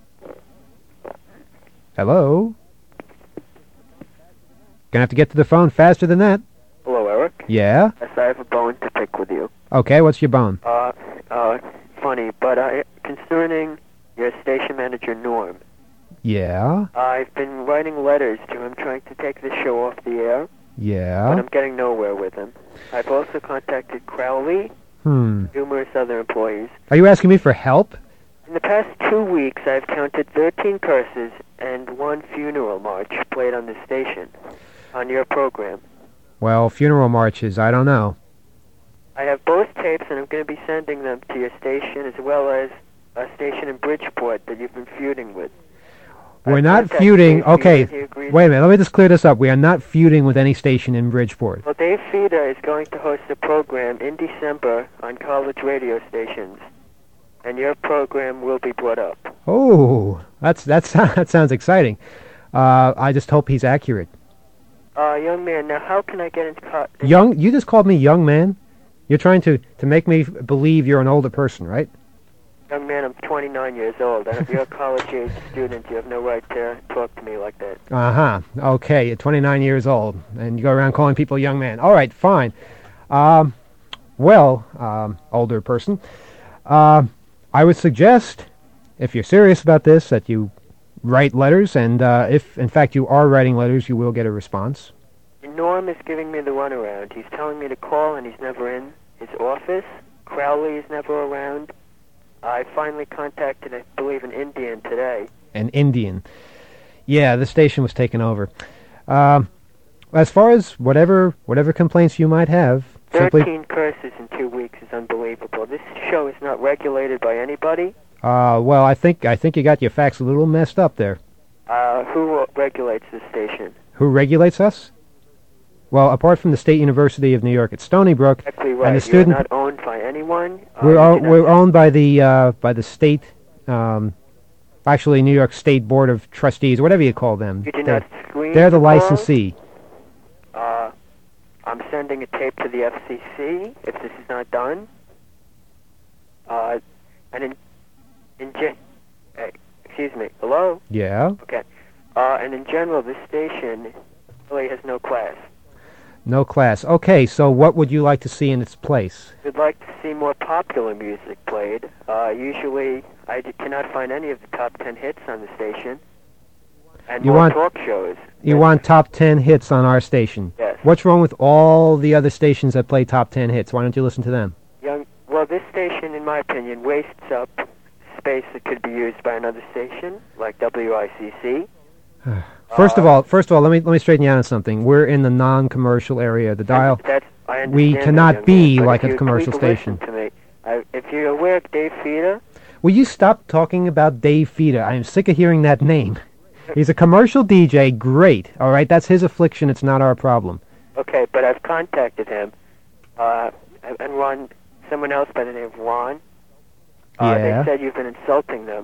Hello? Gonna have to get to the phone faster than that. Hello, Eric. Yeah? Yes, I have a bone to pick with you. Okay, what's your bone? Uh, uh, funny, but I, concerning your station manager, Norm, Yeah? I've been writing letters to him trying to take the show off the air, but Yeah? I'm getting nowhere with him. I've also contacted Crowley, Hmm. numerous other employees. Are you asking me for help? In the past two weeks, I've counted thirteen curses and one funeral march played on the station, on your program. Well, funeral marches, I don't know. I have both tapes, and I'm going to be sending them to your station, as well as a station in Bridgeport that you've been feuding with. We're not contacted feuding. Dave Okay, Feeder, he agreed- wait a minute. Let me just clear this up. We are not feuding with any station in Bridgeport. Well, Dave Feeder is going to host a program in December on college radio stations, and your program will be brought up. Oh, that's that's that sounds exciting. Uh, I just hope he's accurate. Uh, young man, now how can I get into co- Young, you just called me young man. You're trying to to make me f- believe you're an older person, right? Young man, I'm twenty-nine years old, and if you're a college-age student, you have no right to talk to me like that. Uh huh. Okay, you're twenty-nine years old, and you go around calling people young man. All right, fine. Um, well, um, older person, uh, I would suggest, if you're serious about this, that you write letters, and uh, if in fact you are writing letters, you will get a response. Norm is giving me the runaround. He's telling me to call, and he's never in his office. Crowley is never around. I finally contacted, I believe, an Indian today. An Indian. Yeah, the station was taken over. Um, as far as whatever whatever complaints you might have, simply Thirteen curses in two weeks is unbelievable. This show is not regulated by anybody. uh, well, I think I think you got your facts a little messed up there. Uh, who regulates this station? Who regulates us? Well, apart from the State University of New York at Stony Brook, Exactly right. and the You're student, not owned by anyone. Uh, we're you o- do not- we're owned by the uh, by the state. Um, actually New York State Board of Trustees, whatever you call them. You do They're, not screen they're the the calls? licensee. Uh, I'm sending a tape to the F C C if this is not done. Uh, and in, in gen- uh, excuse me, hello? Yeah. Okay. Uh, and in general, this station really has no class. No class. Okay, so what would you like to see in its place? We'd like to see more popular music played. Uh, usually, I d- cannot find any of the top ten hits on the station. And You more want- talk shows. You want top ten hits on our station. Yes. What's wrong with all the other stations that play top ten hits? Why don't you listen to them? Young, well, this station, in my opinion, wastes up space that could be used by another station, like W I C C. First of all, first of all, let me let me straighten you out on something. We're in the non-commercial area of the dial. That's, I We understand that, cannot young be man, but like if a you commercial please station. listen to me. I, if you're aware of Dave Feeder, Will you stop talking about Dave Feeder? I am sick of hearing that name. He's a commercial D J, great. All right, that's his affliction. It's not our problem. okay, but I've contacted him, uh, and and Ron, someone else by the name of Ron. Uh, Yeah. They said you've been insulting them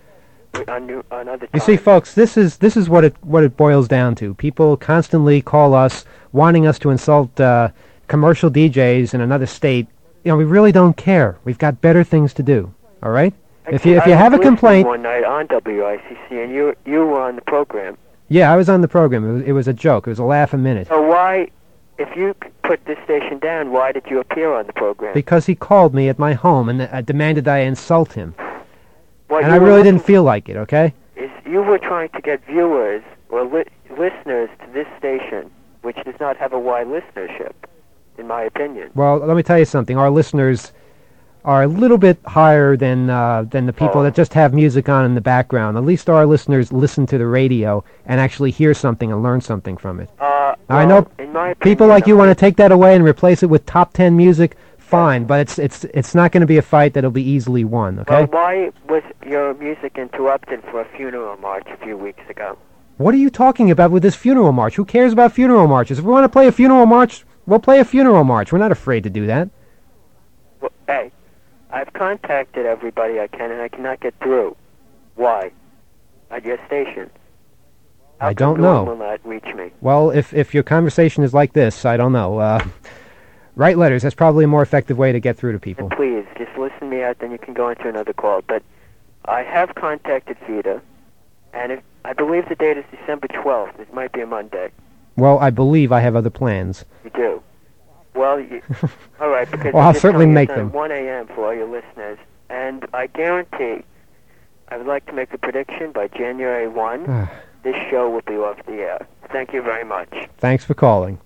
on, new, on other You times. see, folks, this is this is what it what it boils down to. People constantly call us, wanting us to insult uh, commercial D Js in another state. You know, we really don't care. We've got better things to do. All right. If you if you I have a was listening complaint, one night on W I C C, and you you were on the program. yeah, I was on the program. It was, it was a joke. It was a laugh a minute. So why, if you c- put this station down, why did you appear on the program? Because he called me at my home and uh, demanded I insult him. What and you I were really looking didn't feel like it, okay? Is you were trying to get viewers or li- listeners to this station, which does not have a wide listenership, in my opinion. Well, let me tell you something. Our listeners are a little bit higher than uh, than the people Oh. that just have music on in the background. At least our listeners listen to the radio and actually hear something and learn something from it. Uh, I well, know in my people like you want to take that away and replace it with top ten music. Fine, but it's it's it's not going to be a fight that'll be easily won. Okay? Well, why was your music interrupted for a funeral march a few weeks ago? What are you talking about with this funeral march? Who cares about funeral marches? If we want to play a funeral march, we'll play a funeral march. We're not afraid to do that. Well, hey, I've contacted everybody I can, and I cannot get through. Why? At your station. How I come don't Norm know. will not reach me? Well, if if your conversation is like this, I don't know. Uh, write letters. That's probably a more effective way to get through to people. And please, just listen me out, then you can go into another call. But I have contacted FIDA, and if, I believe the date is December twelfth. It might be a Monday. Well, I believe I have other plans. You do. Well, you, all right, because Well, you I'll just certainly told me make it's them. at one a.m. for all your listeners, and I guarantee, I would like to make a prediction by January first, this show will be off the air. Thank you very much. Thanks for calling.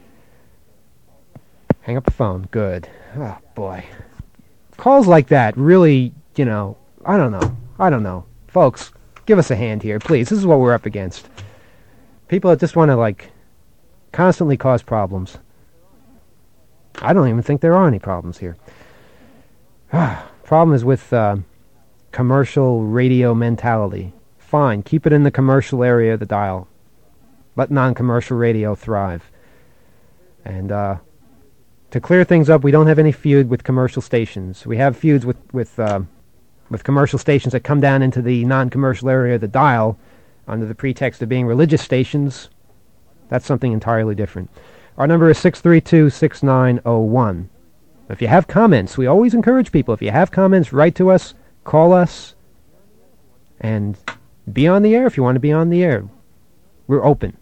Hang up the phone. Good. Oh, boy. Calls like that really, you know, I don't know. I don't know. Folks, give us a hand here, please. This is what we're up against. People that just want to, like, constantly cause problems. I don't even think there are any problems here. Problem is with uh, commercial radio mentality. Fine, keep it in the commercial area of the dial. Let non-commercial radio thrive. And uh, to clear things up, we don't have any feud with commercial stations. We have feuds with with uh, with commercial stations that come down into the non-commercial area of the dial under the pretext of being religious stations. That's something entirely different. Our number is six three two, six nine zero one. If you have comments, we always encourage people, if you have comments, write to us, call us, and be on the air if you want to be on the air. We're open.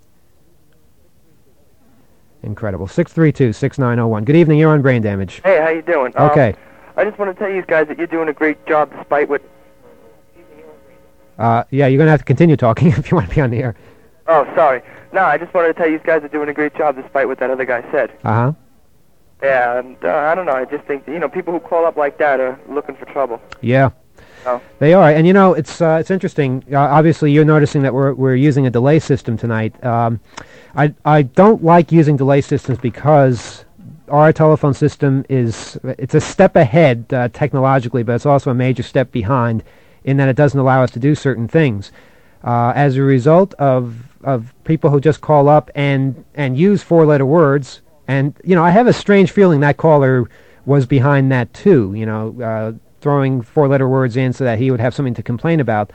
Incredible. six three two, six nine zero one. Good evening, you're on Brain Damage. Hey, how you doing? Okay. Um, I just want to tell you guys that you're doing a great job despite what... Uh, yeah, you're going to have to continue talking if you want to be on the air. Oh, sorry. No, I just wanted to tell you guys are doing a great job despite what that other guy said. Uh-huh. Yeah, and uh, I don't know, I just think, that, you know, people who call up like that are looking for trouble. Yeah. Oh. They are, and you know, it's uh, it's interesting. Uh, obviously, you're noticing that we're we're using a delay system tonight. Um, I I don't like using delay systems because our telephone system is it's a step ahead uh, technologically, but it's also a major step behind in that it doesn't allow us to do certain things. Uh, as a result of of people who just call up and and use four-letter words, and you know, I have a strange feeling that caller was behind that too. You know. Uh, throwing four-letter words in so that he would have something to complain about.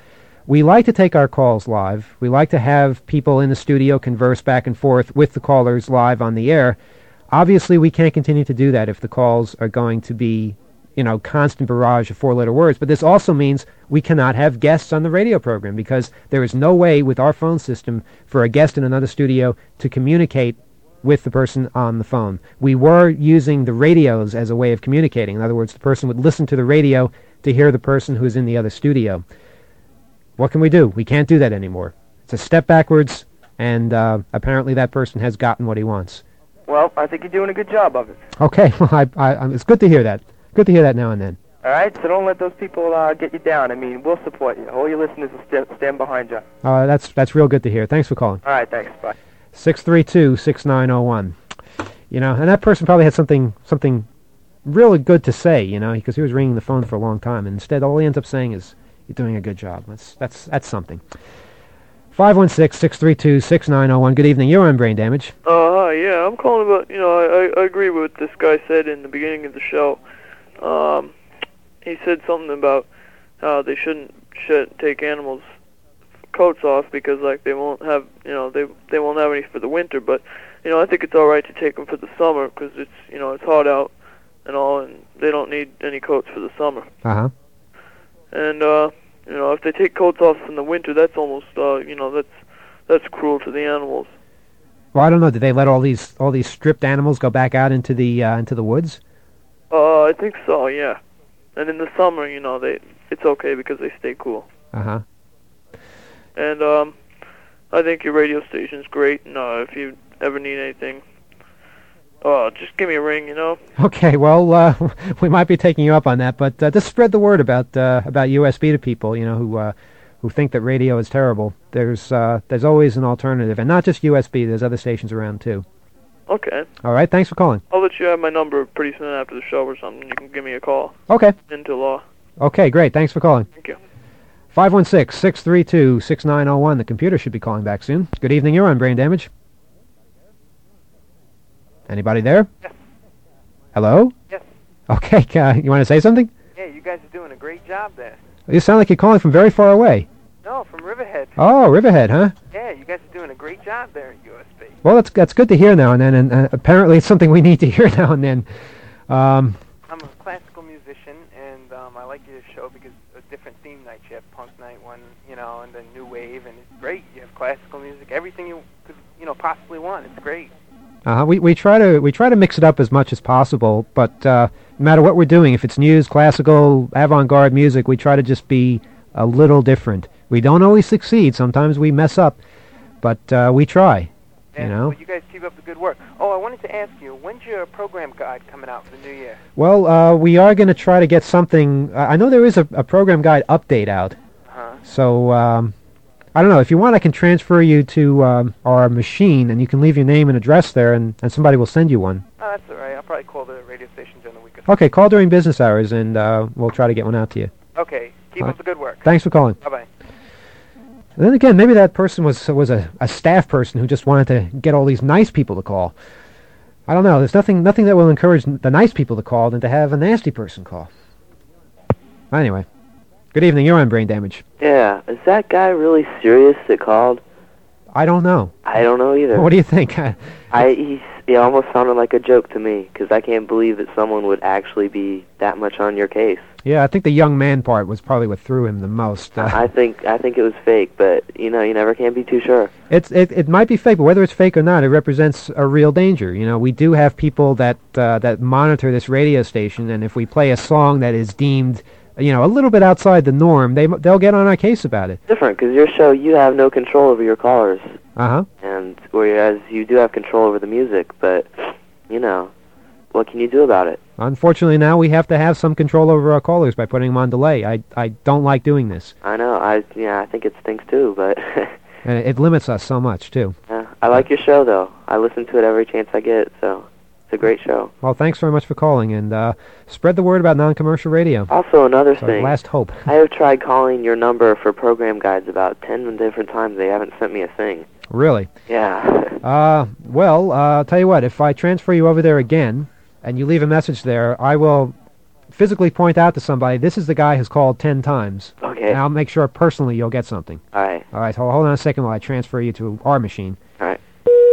We like to take our calls live. We like to have people in the studio converse back and forth with the callers live on the air. Obviously, we can't continue to do that if the calls are going to be, you know, constant barrage of four-letter words. But this also means we cannot have guests on the radio program because there is no way with our phone system for a guest in another studio to communicate with the person on the phone. We were using the radios as a way of communicating. In other words, the person would listen to the radio to hear the person who's in the other studio. What can we do? We can't do that anymore. It's a step backwards, and uh, apparently that person has gotten what he wants. Well, I think you're doing a good job of it. Okay, well, I, I, it's good to hear that. Good to hear that now and then. All right, so don't let those people uh, get you down. I mean, we'll support you. All your listeners will st- stand behind you. Uh, that's that's real good to hear. Thanks for calling. All right, thanks. Bye. six three two, six nine zero one. You know, and that person probably had something something really good to say, you know, because he was ringing the phone for a long time, and instead all he ends up saying is, "You're doing a good job." That's that's that's something. five one six, six three two, six nine zero one. Good evening. You're on Brain Damage. Uh, hi, yeah, I'm calling about, you know, I, I agree with what this guy said in the beginning of the show. Um, he said something about how they shouldn't should take animals' coats off because, like, they won't have, you know, they they won't have any for the winter. But, you know, I think it's all right to take them for the summer because it's, you know, it's hot out and all, and they don't need any coats for the summer. Uh-huh. And, uh, you know, if they take coats off in the winter, that's almost, uh, you know, that's that's cruel to the animals. Well, I don't know. Did they let all these all these stripped animals go back out into the uh, into the woods? Uh, I think so, yeah. And in the summer, you know, they it's okay because they stay cool. Uh-huh. And um, I think your radio station's great. And uh, if you ever need anything, uh, just give me a ring, you know. Okay, well, uh, we might be taking you up on that, but uh, just spread the word about uh, about U S B to people, you know, who uh, who think that radio is terrible. There's uh, there's always an alternative, and not just U S B. There's other stations around too. Okay. All right. Thanks for calling. I'll let you have my number pretty soon after the show or something. You can give me a call. Okay. Into law. Okay, great. Thanks for calling. Thank you. five one six, six three two, six nine zero one. The computer should be calling back soon. Good evening. You're on Brain Damage. Anybody there? Yes. Hello? Yes. Okay. Uh, you want to say something? Yeah, you guys are doing a great job there. You sound like you're calling from very far away. No, from Riverhead. Oh, Riverhead, huh? Yeah, you guys are doing a great job there at U S B. Well, that's that's good to hear now and then, and uh, apparently it's something we need to hear now and then. Um, I'm a classical musician, and um, I like your show because of different theme nights. You have punk night one, you know, and then new wave, and it's great. You have classical music, everything you could, you know, possibly want. It's great. uh, we we try to we try to mix it up as much as possible, but uh, no matter what we're doing, if it's news, classical, avant-garde music, we try to just be a little different. We don't always succeed. Sometimes we mess up, but uh, we try. And you know. well, you guys keep up the good work. Oh, I wanted to ask you, when's your program guide coming out for the new year? Well, uh, we are going to try to get something. Uh, I know there is a, a program guide update out. Uh-huh. So um, I don't know. If you want, I can transfer you to um, our machine, and you can leave your name and address there, and, and somebody will send you one. Oh, that's all right. I'll probably call the radio station during the week or so. Okay, call during business hours, and uh, we'll try to get one out to you. Okay. Keep All up right. the good work. Thanks for calling. Bye-bye. And then again, maybe that person was was a, a staff person who just wanted to get all these nice people to call. I don't know. There's nothing nothing that will encourage n- the nice people to call than to have a nasty person call. Anyway, good evening. You're on Brain Damage. Yeah, is that guy really serious that called? I don't know. I don't know either. What do you think? I he's, It almost sounded like a joke to me, because I can't believe that someone would actually be that much on your case. Yeah, I think the young man part was probably what threw him the most. Uh, I think I think it was fake, but you know, you never can be too sure. It's it, it might be fake, but whether it's fake or not, it represents a real danger. You know, we do have people that uh, that monitor this radio station, and if we play a song that is deemed, you know, a little bit outside the norm, they they'll get on our case about it. Different, because your show, you have no control over your callers. Uh huh. And whereas you do have control over the music, but you know, what can you do about it? Unfortunately, now we have to have some control over our callers by putting them on delay. I I don't like doing this. I know. I yeah, I think it stinks too, but And it limits us so much too. yeah, I like your show though. I listen to it every chance I get, so it's a great show. Well, thanks very much for calling, and uh, spread the word about non-commercial radio. Also, another It's our thing. last hope. I have tried calling your number for program guides about ten different times. They haven't sent me a thing. Really? Yeah. Uh, well, uh, I'll tell you what. If I transfer you over there again, and you leave a message there, I will physically point out to somebody, this is the guy who's called ten times. Okay. And I'll make sure personally you'll get something. All right. All right, hold, hold on a second while I transfer you to our machine. All right.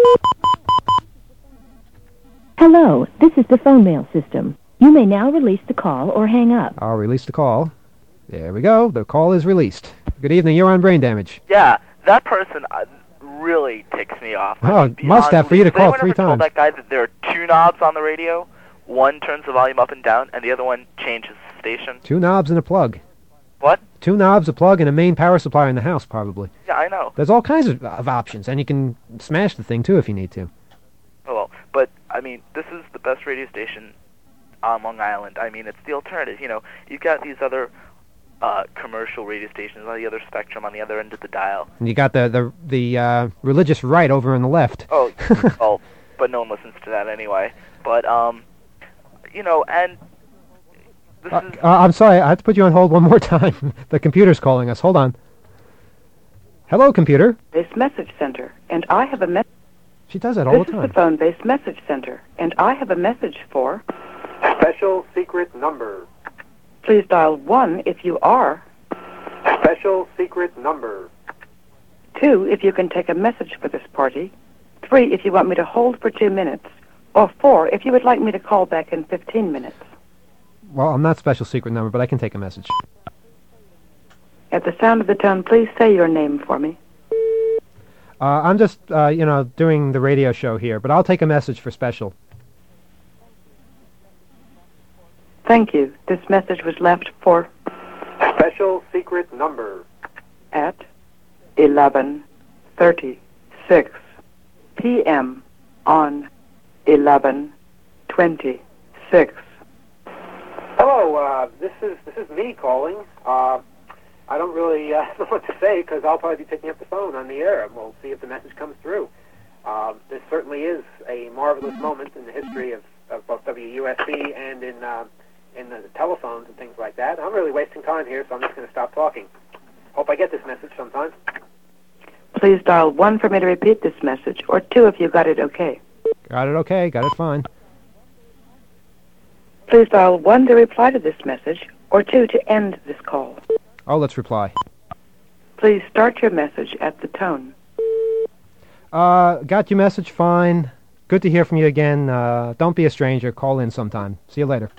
Hello, this is the phone mail system. You may now release the call or hang up. I'll release the call. There we go. The call is released. Good evening. You're on Brain Damage. Yeah, that person uh, really ticks me off. Oh, it must have for you to Has call anyone three ever told times. that guy that there are two knobs on the radio? One turns the volume up and down, and the other one changes the station. Two knobs and a plug. What? Two knobs, a plug, and a main power supply in the house, probably. Yeah, I know. There's all kinds of, of options, and you can smash the thing, too, if you need to. Oh, well, but, I mean, this is the best radio station on Long Island. I mean, it's the alternative. You know, you've got these other uh, commercial radio stations on the other spectrum, on the other end of the dial. And you got the, the, the uh, religious right over on the left. Oh, oh, but no one listens to that anyway. But, um, you know, and this Uh, is... uh, I'm sorry, I have to put you on hold one more time. The computer's calling us. Hold on. Hello, computer. This message center, and I have a message. She does that all This the is time. the phone-based message center, and I have a message for... Special secret number. Please dial one if you are. Special secret number. Two if you can take a message for this party. Three if you want me to hold for two minutes. Or four if you would like me to call back in fifteen minutes. Well, I'm not special secret number, but I can take a message. At the sound of the tone, please say your name for me. Uh, I'm just, uh, you know, doing the radio show here, but I'll take a message for special. Thank you. This message was left for... Special secret number. At eleven thirty-six p.m. on eleven twenty-six. Hello, uh, this is this is me calling. Uh, I don't really uh, know what to say because I'll probably be picking up the phone on the air, and we'll see if the message comes through. Uh, this certainly is a marvelous moment in the history of, of both W U S B and in uh, in the telephones and things like that. I'm really wasting time here, so I'm just going to stop talking. Hope I get this message sometime. Please dial one for me to repeat this message, or two if you got it okay. Got it okay, got it fine. Please dial one to reply to this message, or two to end this call. Oh, let's reply. Please start your message at the tone. Uh, got your message fine. Good to hear from you again. Uh, don't be a stranger. Call in sometime. See you later.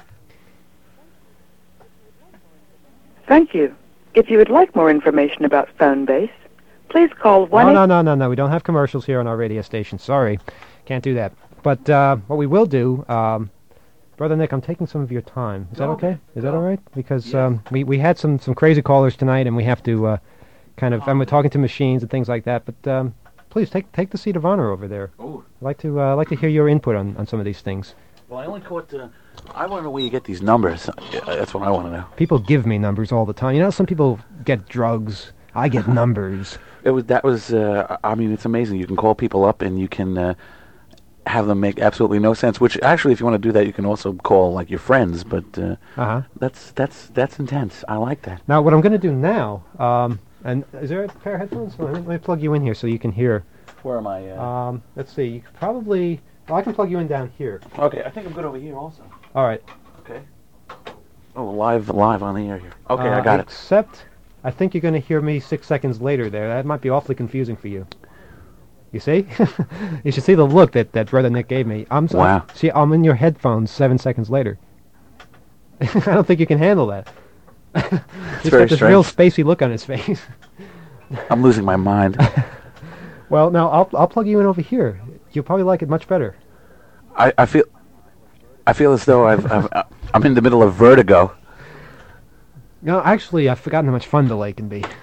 Thank you. If you would like more information about Phonebase, please call one... No, no, no, no, no. We don't have commercials here on our radio station. Sorry. Can't do that. But uh, what we will do... Um, Brother Nick, I'm taking some of your time. Is that No, okay? Is that no. all right? Because Yes. um, we, we had some, some crazy callers tonight, and we have to uh, kind of... And we're talking to machines and things like that. But um, please, take take the seat of honor over there. Oh. I'd like to, uh, like to hear your input on, on some of these things. Well, I only caught the... I want to know where you get these numbers. Uh, That's what I want to know. People give me numbers all the time. You know, some people get drugs. I get numbers. It was that was. Uh, I mean, it's amazing. You can call people up and you can uh, have them make absolutely no sense. Which actually, if you want to do that, you can also call like your friends. But uh, Uh-huh. that's that's that's intense. I like that. Now, what I'm going to do now... Um, and is there a pair of headphones? Let me, let me plug you in here so you can hear. Where am I? Uh... Um, let's see. You could probably... Well, I can plug you in down here. Okay, I think I'm good over here also. All right. Okay. Oh, live live on the air here. Okay, I Uh, got it. Except, I think you're going to hear me six seconds later there. That might be awfully confusing for you. You see? You should see the look that, that Brother Nick gave me. I'm, Wow. I'm, see, I'm in your headphones seven seconds later. I don't think you can handle that. He's very got this strange. real spacey look on his face. I'm losing my mind. Well, now, I'll, I'll plug you in over here. You'll probably like it much better. I, I feel I feel as though I've, I've uh, I'm in the middle of vertigo. No, actually, I've forgotten how much fun delay can be.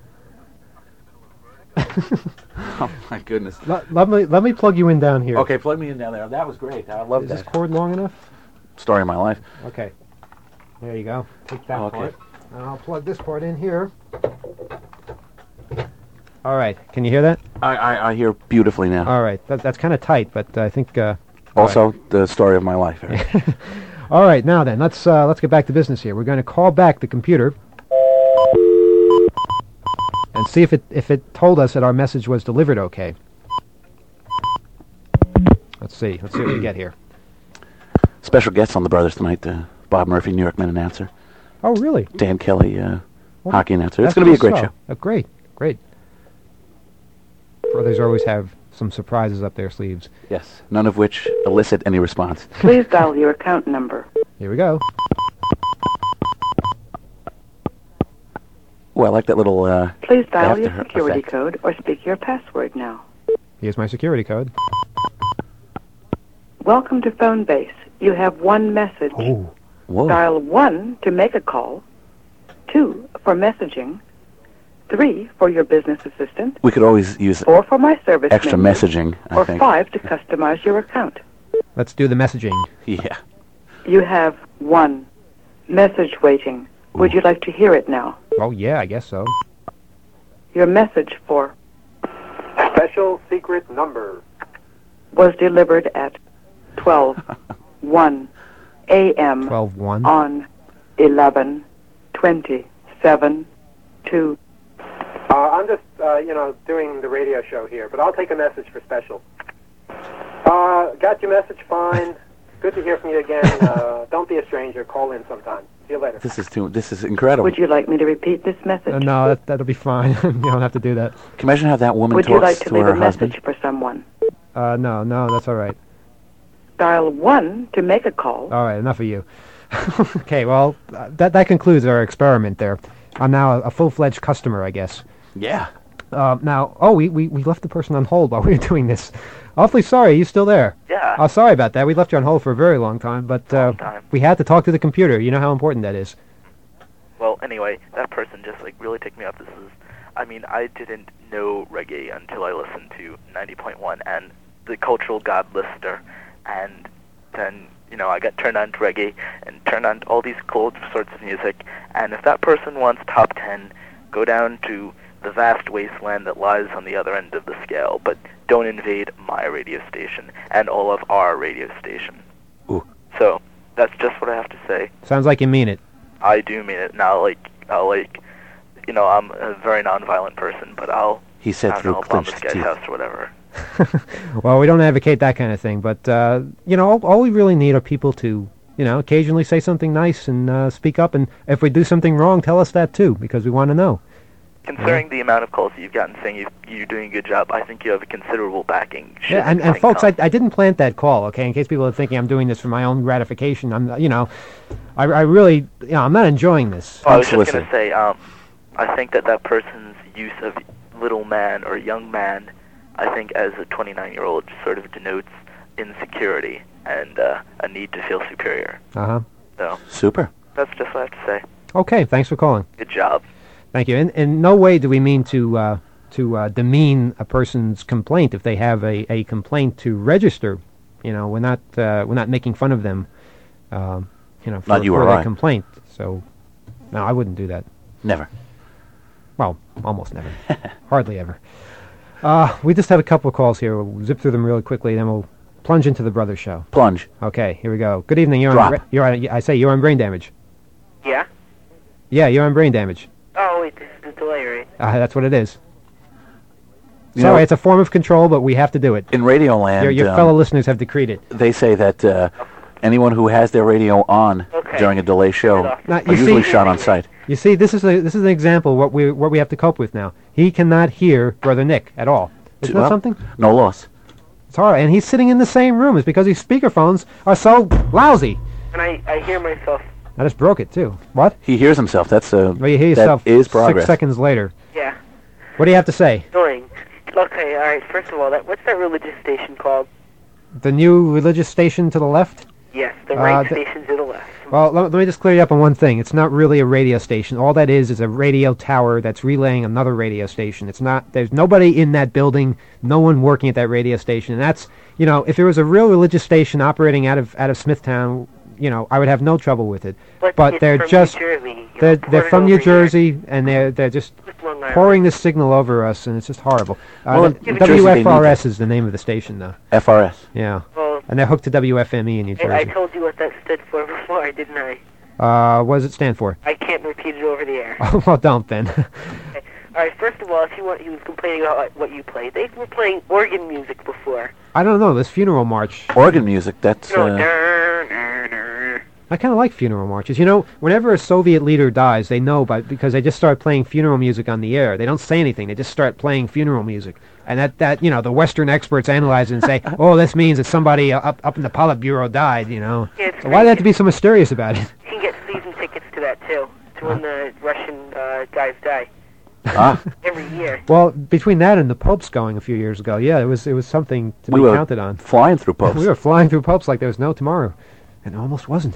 Oh my goodness. Let, let me let me plug you in down here. Okay, plug me in down there. That was great. I love Is that. this cord long enough? Story of my life. Okay. There you go. Take that Okay. part. And I'll plug this part in here. All right. Can you hear that? I, I, I hear beautifully now. All right. That, that's kind of tight, but I think. Uh, also, the story of my life. Eric. all right. Now then, let's uh, let's get back to business here. We're going to call back the computer and see if it if it told us that our message was delivered okay. Let's see. Let's see what we get here. Special guests on the Brothers tonight. Uh, Bob Murphy, New York Men announcer. Oh, really? Dan Kelly, uh, Well, hockey announcer. It's that's going to be a good great stuff. show. Uh, great, great. Brothers always have some surprises up their sleeves. Yes, none of which elicit any response. Please dial your account number. Here we go. Oh, I like that little. Uh, Please dial after your security effect. code or speak your password now. Here's my security code. Welcome to Phone Base. You have one message. Oh. Whoa. Dial one to make a call, two for messaging, three for your business assistant, We could always use four for my service extra menu, messaging, I or think. five to customize your account. Let's do the messaging. Yeah. You have one message waiting. Would you like to hear it now? Oh, yeah, I guess so. Your message for Special secret number. was delivered at twelve one a m twelve one on eleven twenty-seven two. Uh, I'm just, uh, you know, doing the radio show here, but I'll take a message for special. Uh, got your message, fine. Good to hear from you again. Uh, don't be a stranger. Call in sometime. See you later. This is too. This is incredible. Would you like me to repeat this message? Uh, no, that, that'll be fine. You don't have to do that. Can you imagine how that woman Would talks you like to to leave her a husband? message for someone? Uh, no, no, that's all right. Dial one to make a call. All right, enough of you. Okay, well, uh, that that concludes our experiment there. I'm now a, a full-fledged customer, I guess. Yeah. Uh, now, oh, we, we, we left the person on hold while we were doing this. Awfully sorry, are you still there? Yeah. Oh, sorry about that. We left you on hold for a very long time, but uh, time. we had to talk to the computer. You know how important that is. Well, anyway, that person just like really ticked me up. This is, I mean, I didn't know reggae until I listened to ninety point one and the Cultural God Lister, and then you know I got turned on to reggae and turned on to all these cool sorts of music. And if that person wants top ten, go down to the vast wasteland that lies on the other end of the scale, but don't invade my radio station and all of our radio station. Ooh. So that's just what I have to say. Sounds like you mean it. I do mean it. Now, like, I'll, like, you know, I'm a very nonviolent person, but I'll, He said I don't through know, bomb this clenched guy's teeth. house or whatever. Well, we don't advocate that kind of thing, but, uh, you know, all, all we really need are people to, you know, occasionally say something nice and uh, speak up, and if we do something wrong, tell us that too, because we want to know. Considering the amount of calls that you've gotten saying you, you're doing a good job, I think you have a considerable backing. should Yeah, and, and something folks, come. I, I didn't plant that call, okay, in case people are thinking I'm doing this for my own gratification. I'm, you know, I, I really, you know, I'm not enjoying this. Oh, I was just going to say, um, I think that that person's use of little man or young man, I think as a twenty-nine-year-old sort of denotes insecurity and uh, a need to feel superior. Uh-huh. So Super. that's just what I have to say. Okay, thanks for calling. Good job. Thank you. In, in no way do we mean to uh, to uh, demean a person's complaint if they have a, a complaint to register. You know, we're not uh, we're not making fun of them. Um, you know, for, Not you for or their I. complaint. So, no, I wouldn't do that. Never. Well, almost never. Hardly ever. Uh, we just have a couple of calls here. We'll zip through them really quickly, then we'll plunge into the Brothers Show. Plunge. Okay, here we go. Good evening. You're Drop. on. You're on. I say you're on brain damage. Yeah? Yeah, you're on brain damage. Oh, wait, this is the delay rate. Uh, that's what it is. You Sorry, know- it's a form of control, but we have to do it. In Radioland, Your, your um, fellow listeners have decreed it. they say that uh, anyone who has their radio on Okay. during a delay show Now, are you usually see- shot on sight. You see, this is a this is an example of what we what we have to cope with now. He cannot hear Brother Nick at all. Isn't that Well, something? No loss. It's hard, and he's sitting in the same room. It's because his speakerphones are so lousy. And I, I hear myself. I just broke it too. What? He hears himself. That's uh, Well, you hear that yourself is six progress. seconds later. Yeah. What do you have to say? Annoying. Okay, alright, first of all, that what's that religious station called? The new religious station to the left? Yes, the Uh, right th- station to the left. Well, let, let me just clear you up on one thing. It's not really a radio station. All that is is a radio tower that's relaying another radio station. It's not. There's nobody in that building. No one working at that radio station. And that's, you know, if there was a real religious station operating out of out of Smithtown, you know, I would have no trouble with it. But it's they're from New just Jersey, you they're know, they're poured from New over here. Jersey, and they're they're just Long Island. pouring this signal over us, and it's just horrible. Well, Uh, in the New Jersey, they W F R S need is the name of the station, though. F R S. Yeah. Well, And they're hooked to W F M E in New I, I Jersey. told you what that stood for before, didn't I? Uh, what does it stand for? I can't repeat it over the air. Well, don't then. Alright, first of all, if you want, he was complaining about what- what you played. They were playing organ music before. I don't know, this funeral march. Organ music. That's No, uh, dur, dur, dur. I kind of like funeral marches. You know, whenever a Soviet leader dies, they know by because they just start playing funeral music on the air. They don't say anything. They just start playing funeral music. And that, that you know, the Western experts analyze it and say, oh, this means that somebody uh, up up in the Politburo died, you know. Yeah, it's So why do they have to be so mysterious about it? You can get season tickets to that, too. To when the Russian uh, guys die. Ah. Every year. Well, between that and the Popes going a few years ago, yeah, it was it was something to We be were counted on. flying through popes. We were flying through Popes like there was no tomorrow. And it almost wasn't.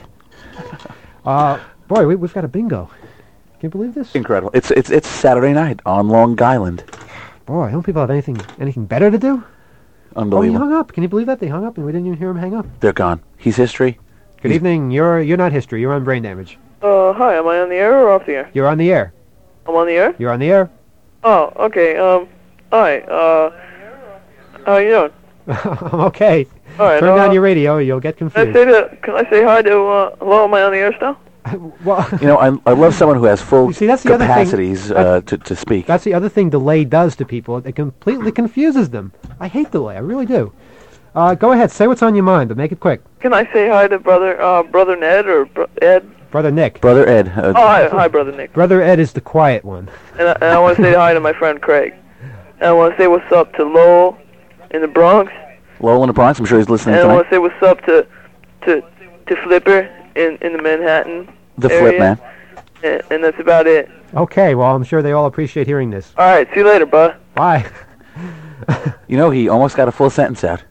uh, boy, we, we've got a bingo. Can you believe this? Incredible. It's it's it's Saturday night on Long Island. Boy, don't people have anything anything better to do? Oh, he Unbelievable. hung up. Can you believe that? They hung up and we didn't even hear him hang up. They're gone. He's history. Good evening. You're you're not history. You're on brain damage. Uh, hi, am I on the air or off the air? You're on the air. I'm on the air? You're on the air. Oh, okay, um, hi, uh, how you doing? I'm okay. All right, Turn uh, down your radio. You'll get Can I confused. say to, can I say hi to, uh, hello, am I on the air still? well, You know, I I love someone who has full You see, that's the other thing. capacities uh, to to speak. That's the other thing delay does to people. It completely confuses them. I hate delay. I really do. Uh, go ahead. Say what's on your mind, but make it quick. Can I say hi to brother, uh, brother Ned or bro- Ed? Brother Nick. Brother Ed. Uh, Oh, hi, hi, brother Nick. Brother Ed is the quiet one. And I, and I want to say hi to my friend Craig. And I want to say what's up to Lowell in the Bronx. Lowell in the Bronx. I'm sure he's listening And I tonight. want to say what's up to, to, to Flipper in, in the Manhattan The area. Flip Man. And, and that's about it. Okay, well, I'm sure they all appreciate hearing this. All right, see you later, bud. Bye. You know, he almost got a full sentence out.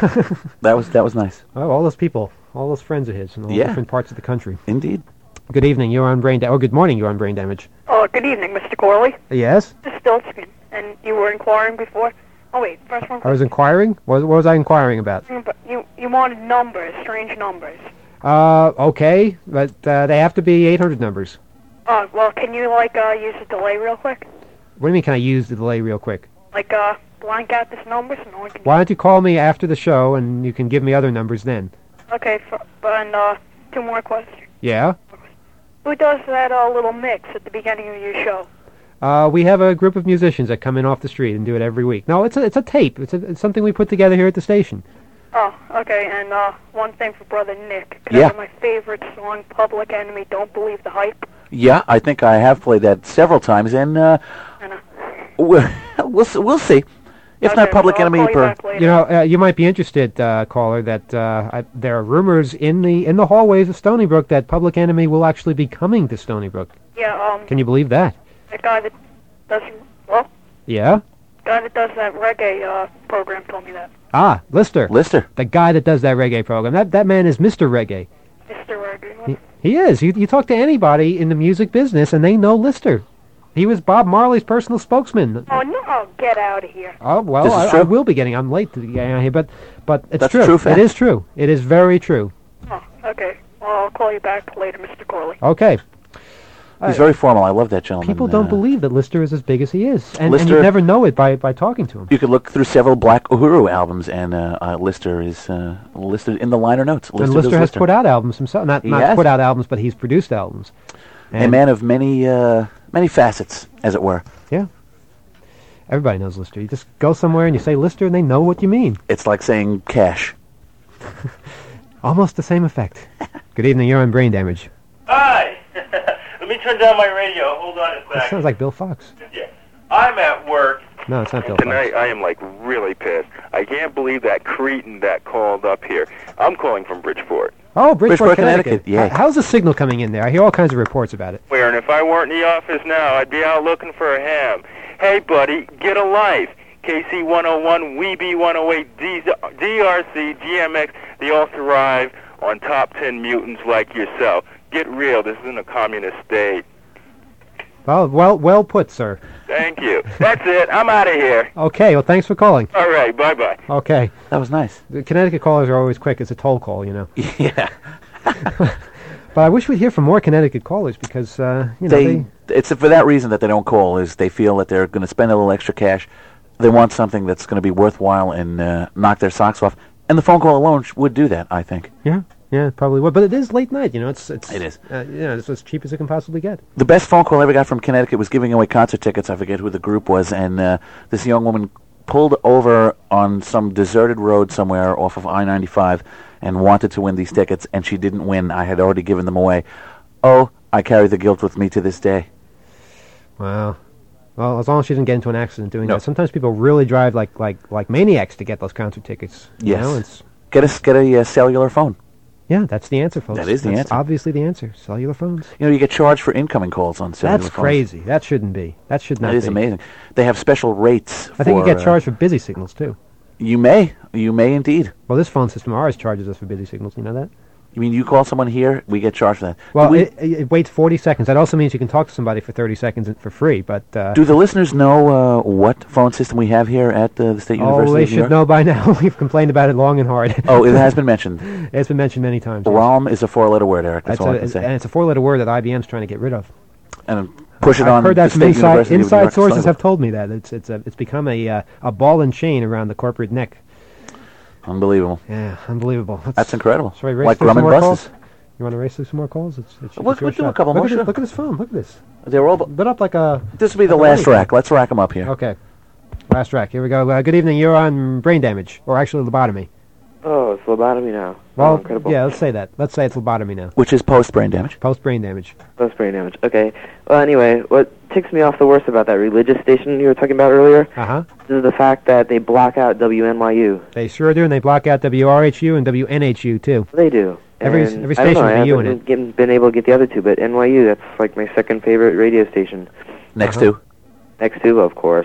that was that was nice. Oh, all those people, all those friends of his in all Yeah. different parts of the country. Indeed. Good evening. You're on brain damage. Oh, good morning. You're on brain damage. Oh, good evening, Mister Corley. Yes? This is Stiltskin, and you were inquiring before. Oh wait, first one. I was inquiring. What, what was I inquiring about? But you you wanted numbers, strange numbers. Uh, okay, but uh, they have to be eight hundred numbers. Oh well, can you like uh use the delay real quick? What do you mean? Can I use the delay real quick? Like uh blank out this number so no one can. Why don't you call me after the show and you can give me other numbers then? Okay, for, and uh two more questions. Yeah. Who does that uh little mix at the beginning of your show? Uh, we have a group of musicians that come in off the street and do it every week. No, it's a it's a tape. It's, a, it's something we put together here at the station. Oh, okay, and uh one thing for brother Nick. Could Yeah. I have my favorite song, Public Enemy, Don't Believe the Hype? Yeah, I think I have played that several times, and uh, I know. we'll we'll, s- we'll see. If Okay, not Public well, I'll Enemy, call you per back later. You know, uh, you might be interested, uh, caller, that uh, I, there are rumors in the in the hallways of Stony Brook that Public Enemy will actually be coming to Stony Brook. Yeah, um Can you believe that? the guy that does well Yeah. guy that does that reggae uh program told me that. Ah, Lister. Lister. The guy that does that reggae program. That that man is Mister Reggae. Mister Reggae. He, he is. You, you talk to anybody in the music business and they know Lister. He was Bob Marley's personal spokesman. Oh no! Oh, get out of here. Oh well, This is I, true. I will be getting. I'm late to get out here, but but it's That's a true. true fact. It is true. It is very true. Oh, okay. Well, I'll call you back later, Mister Corley. Okay. He's Uh, very formal. I love that gentleman. People don't Uh, believe that Lister is as big as he is, and, and Lister- you never know it by, by talking to him. You could look through several Black Uhuru albums, and uh, uh, Lister is uh, listed in the liner notes. And Listed Lister as has Lister. put out albums himself. Not He not has. put out albums, but he's produced albums. A man of many uh, many facets, as it were. Yeah. Everybody knows Lister. You just go somewhere and you say Lister, and they know what you mean. It's like saying cash. Almost the same effect. Good evening. You're on brain damage. Hi. Let me turn down my radio. Hold on a That second. sounds like Bill Fox. Yeah. I'm at work. No, it's not Bill Fox. Tonight, I am like really pissed. I can't believe that cretin that called up here. I'm calling from Bridgeport. Oh, Bridgeport, Bridgeport, Connecticut, yeah. H- How's the signal coming in there? I hear all kinds of reports about it. Where, and if I weren't in the office now, I'd be out looking for a ham. Hey, buddy, get a life. K C one oh one, Weeby one oh eight, D- DRC, G M X, they all thrive on top ten mutants like yourself. Get real. This isn't a communist state. Well, well, well put, sir. Thank you. That's it. I'm out of here. Okay, well, thanks for calling. All right, bye-bye. Okay. That was nice. The Connecticut callers are always quick. It's a toll call, you know. Yeah. But I wish we'd hear from more Connecticut callers because, uh, you know, they, they, it's for that reason that they don't call, is they feel that they're going to spend a little extra cash. They want something that's going to be worthwhile and uh, knock their socks off. And the phone call alone sh- would do that, I think. yeah, yeah, it probably would. But it is late night, you know. It's, it's It is. Uh, you know, it's as cheap as it can possibly get. The best phone call I ever got from Connecticut was giving away concert tickets. I forget who the group was, and uh, this young woman pulled over on some deserted road somewhere off of I ninety-five and wanted to win these tickets, and she didn't win. I had already given them away. Oh, I carry the guilt with me to this day. Wow. Well, as long as she didn't get into an accident doing No. that. Sometimes people really drive like like like maniacs to get those concert tickets. You Yes. know, it's, Get a, get a uh, cellular phone. yeah, that's the answer, folks. That is the That's answer. obviously the answer. Cellular phones. You know, you get charged for incoming calls on cellular That's phones. crazy. That shouldn't be. That should not That is be. amazing. They have special rates. I think you for, get uh, charged for busy signals, too. You may. You may indeed. Well, this phone system ours charges us for busy signals. You know that? You mean you call someone here, we get charged for that? Well, do, we, it, it, it waits forty seconds. That also means you can talk to somebody for thirty seconds for free, but... Uh, do the listeners know uh, what phone system we have here at uh, the State University Oh, they of New should York? know by now. We've complained about it long and hard. Oh, it has been mentioned. It's been mentioned many times. yes. ROM is a four-letter word, Eric. That's It's all a- I can say. And it's a four-letter word that I B M's trying to get rid of. And push it I've on heard that the from State inside, University of New inside York sources site. have told me that. It's it's a, it's become a uh, a ball and chain around the corporate neck. Unbelievable. Yeah, unbelievable. Let's- That's incredible. Shall we race Like through some Grumman more buses. calls? You want to race through some more calls? It's, it's, We'll- it's your we'll do a shot. couple look more, At this, sure. look at this phone. Look at this. They're all... Lit up like a... This will be the like a last light. rack. Let's rack them up here. Okay. Last rack. Here we go. Uh, good evening. You're on brain damage, or actually lobotomy. Oh, it's lobotomy now. Well, oh, incredible. yeah, let's say that. Let's say it's lobotomy now. Which is post-brain damage. Post-brain damage. Post brain damage. Okay. Well, anyway, what ticks me off the worst about that religious station you were talking about earlier Uh-huh. is the fact that they block out W N Y U. They sure do, and they block out W R H U and W N H U, too. They do. Every, And every I don't station know, with I a U in haven't it. getting- been able to get the other two, but N Y U, that's like my second favorite radio station. Next Uh-huh. to? Next to, of course,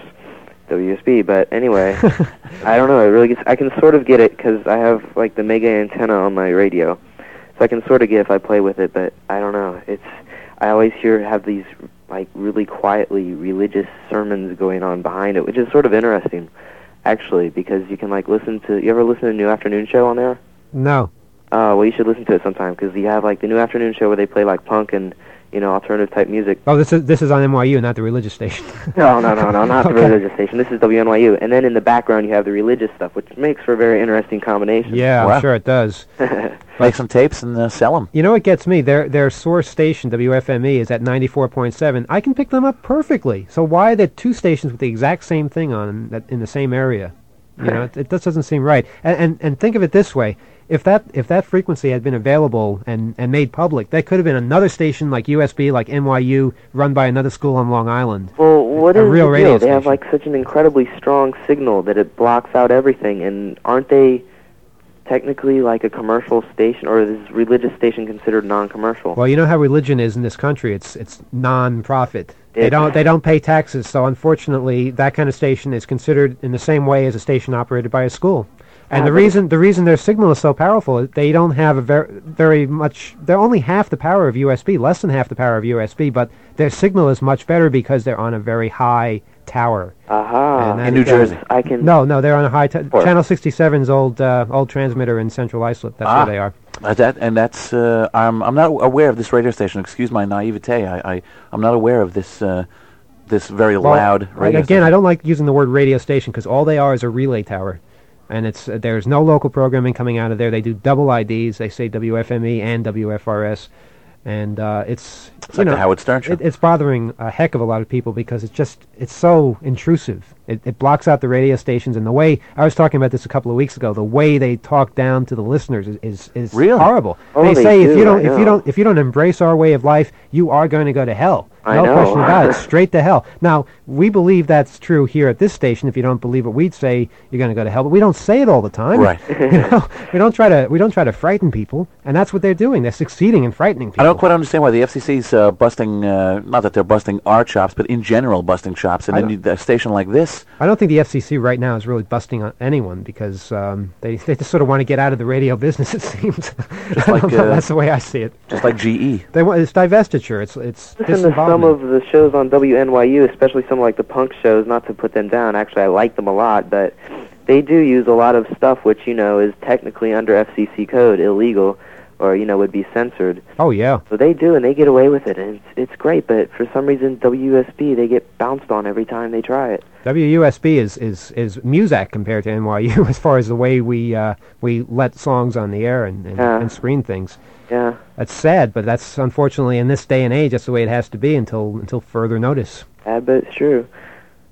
W S B. But anyway, I don't know. It really gets. I can sort of get it because I have like the mega antenna on my radio, so I can sort of get if I play with it. But I don't know. It's. I always hear have these like really quietly religious sermons going on behind it, which is sort of interesting, actually, because you can like listen to. You ever listen to the New Afternoon Show on there? No. Uh, well, you should listen to it sometime because you have like the New Afternoon Show where they play like punk and you know alternative type music. Oh, this is this is on N Y U, not the religious station. No, no, no, no, not the Okay. religious station. This is W N Y U. And then in the background you have the religious stuff, which makes for a very interesting combination. Yeah, Wow. I'm sure it does. Make some tapes and uh, sell them. You know what gets me? Their their source station, W F M E, is at ninety-four point seven. I can pick them up perfectly. So why are there two stations with the exact same thing on that in the same area? You know, it, it just doesn't seem right. And, and and think of it this way: if that if that frequency had been available and, and made public, that could have been another station like U S B, like N Y U, run by another school on Long Island. Well, what A is real the radio deal? They have station. like such an incredibly strong signal that it blocks out everything. And aren't they technically like a commercial station, or is religious station considered non-commercial? Well, you know how religion is in this country. It's it's non-profit. They It- don't they don't pay taxes. So unfortunately, that kind of station is considered in the same way as a station operated by a school. And Ah, the but- reason the reason their signal is so powerful is they don't have a very very much. They're only half the power of U S B, less than half the power of U S B. But their signal is much better because they're on a very high tower. Aha. And that In New is- Jersey. I can. No, no, they're on a high t- Or- channel sixty-seven's old uh, old transmitter in Central Islip. That's Ah. where they are. Uh, that and that's uh, I'm I'm not aware of this radio station. Excuse my naivete. I, I I'm not aware of this uh, this very Well, loud like, radio again, station. I don't like using the word radio station because all they are is a relay tower, and it's uh, there's no local programming coming out of there. They do double I Ds. They say W F M E and W F R S, and uh, it's It's you like know the Howard Stern show. it, it's bothering a heck of a lot of people because it's just it's so intrusive. It, it blocks out the radio stations, and the way I was talking about this a couple of weeks ago, the way they talk down to the listeners is is, is Really? horrible. Oh, they they say if do, you don't I if you know. don't if you don't embrace our way of life, you are going to go to hell. I No know. question about it. Straight to hell. Now, we believe that's true here at this station. If you don't believe what we'd say, you're going to go to hell. But we don't say it all the time. Right. You know, we don't try to we don't try to frighten people, and that's what they're doing. They're succeeding in frightening people. I don't quite understand why the F C C's uh, busting. Uh, not that they're busting our chops, but in general busting chops. And I then you, a station like this. I don't think the F C C right now is really busting on anyone because um, they they just sort of want to get out of the radio business. It seems. Just like, uh, that's the way I see it. Just like G E. They want it's divestiture. It's it's Listen to some disinvolvement. of the shows on W N Y U, especially some like the punk shows, not to put them down. Actually, I like them a lot, but they do use a lot of stuff which, you know, is technically under F C C code, illegal, or, you know, would be censored. Oh yeah. So they do, and they get away with it, and it's, it's great, but for some reason, W S B, they get bounced on every time they try it. W U S B is is is Muzak compared to N Y U as far as the way we uh, we let songs on the air and and, Yeah. and screen things. Yeah. That's sad, but that's unfortunately in this day and age, that's the way it has to be until until further notice. Sad, but it's true.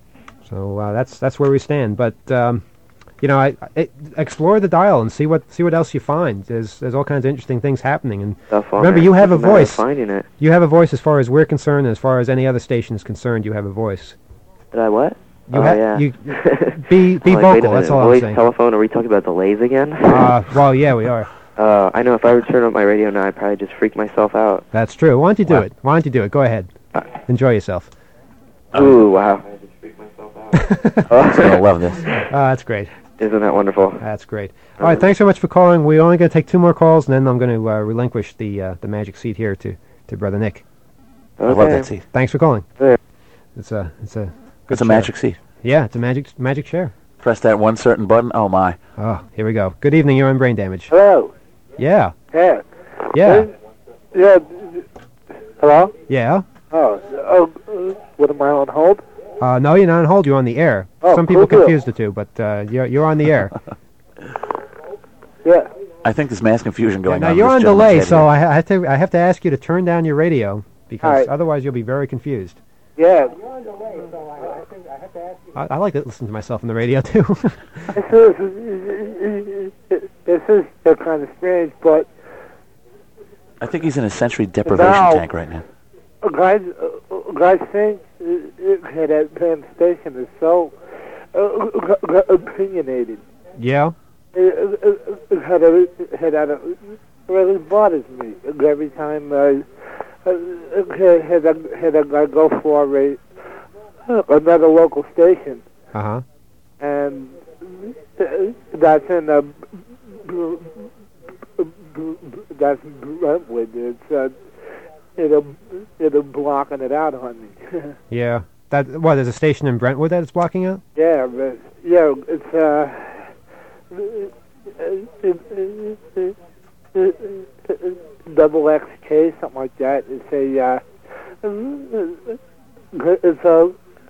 So uh, that's that's where we stand. But um, you know, I, I explore the dial and see what see what else you find. There's there's all kinds of interesting things happening. And Stuff on remember, there. you have a Doesn't matter voice. Finding it. You have a voice as far as we're concerned, and as far as any other station is concerned. You have a voice. Did I what? You oh, ha- yeah. You be be I'm like, vocal. wait a minute, That's all voice, I'm saying. telephone. Are we talking about delays again? uh, well, yeah, we are. Uh, I know if I were to turn up my radio now, I'd probably just freak myself out. That's true. Why don't you do Wow. it? Why don't you do it? Go ahead. Enjoy yourself. Ooh, wow. He's gonna love this. Uh, that's great. Isn't that wonderful? That's great. All right, thanks so much for calling. We're only going to take two more calls, and then I'm going to uh, relinquish the uh, the magic seat here to, to Brother Nick. I love that seat. Thanks for calling. Yeah. It's a it's a good It's a chair. magic seat. Yeah, it's a magic magic chair. Press that one certain button. Oh my. Oh, here we go. Good evening. You're on Brain Damage. Hello. Yeah. Yeah. Yeah. Yeah. Hello? Yeah. Oh, oh, uh, what am I on hold? Uh, no, you're not on hold. You're on the air. Oh, Some people cool deal. confuse the two, but uh, you're you're on the air. Yeah. I think there's mass confusion going now on. you're This on gentleman's delay, head so here. I, ha- I have to I have to ask you to turn down your radio because All right. otherwise you'll be very confused. Yeah. I, I like to listen to myself on the radio too. This is, this is uh, kind of strange, but I think he's in a sensory deprivation Now- tank right now. guys, uh, guys think uh, uh, that Penn Station is so uh, uh, opinionated. Yeah. Uh, uh, uh, had a, had a, really bothers me every time uh, uh, had I, had I go for a another local station, Uh huh. and that's in a that's Brentwood. It's uh, it'll it'll blocking it out on me. Yeah. That what? There's a station in Brentwood that it's blocking out. Yeah, but yeah, it's uh. Double X K, something like that. It's a, uh, it's a,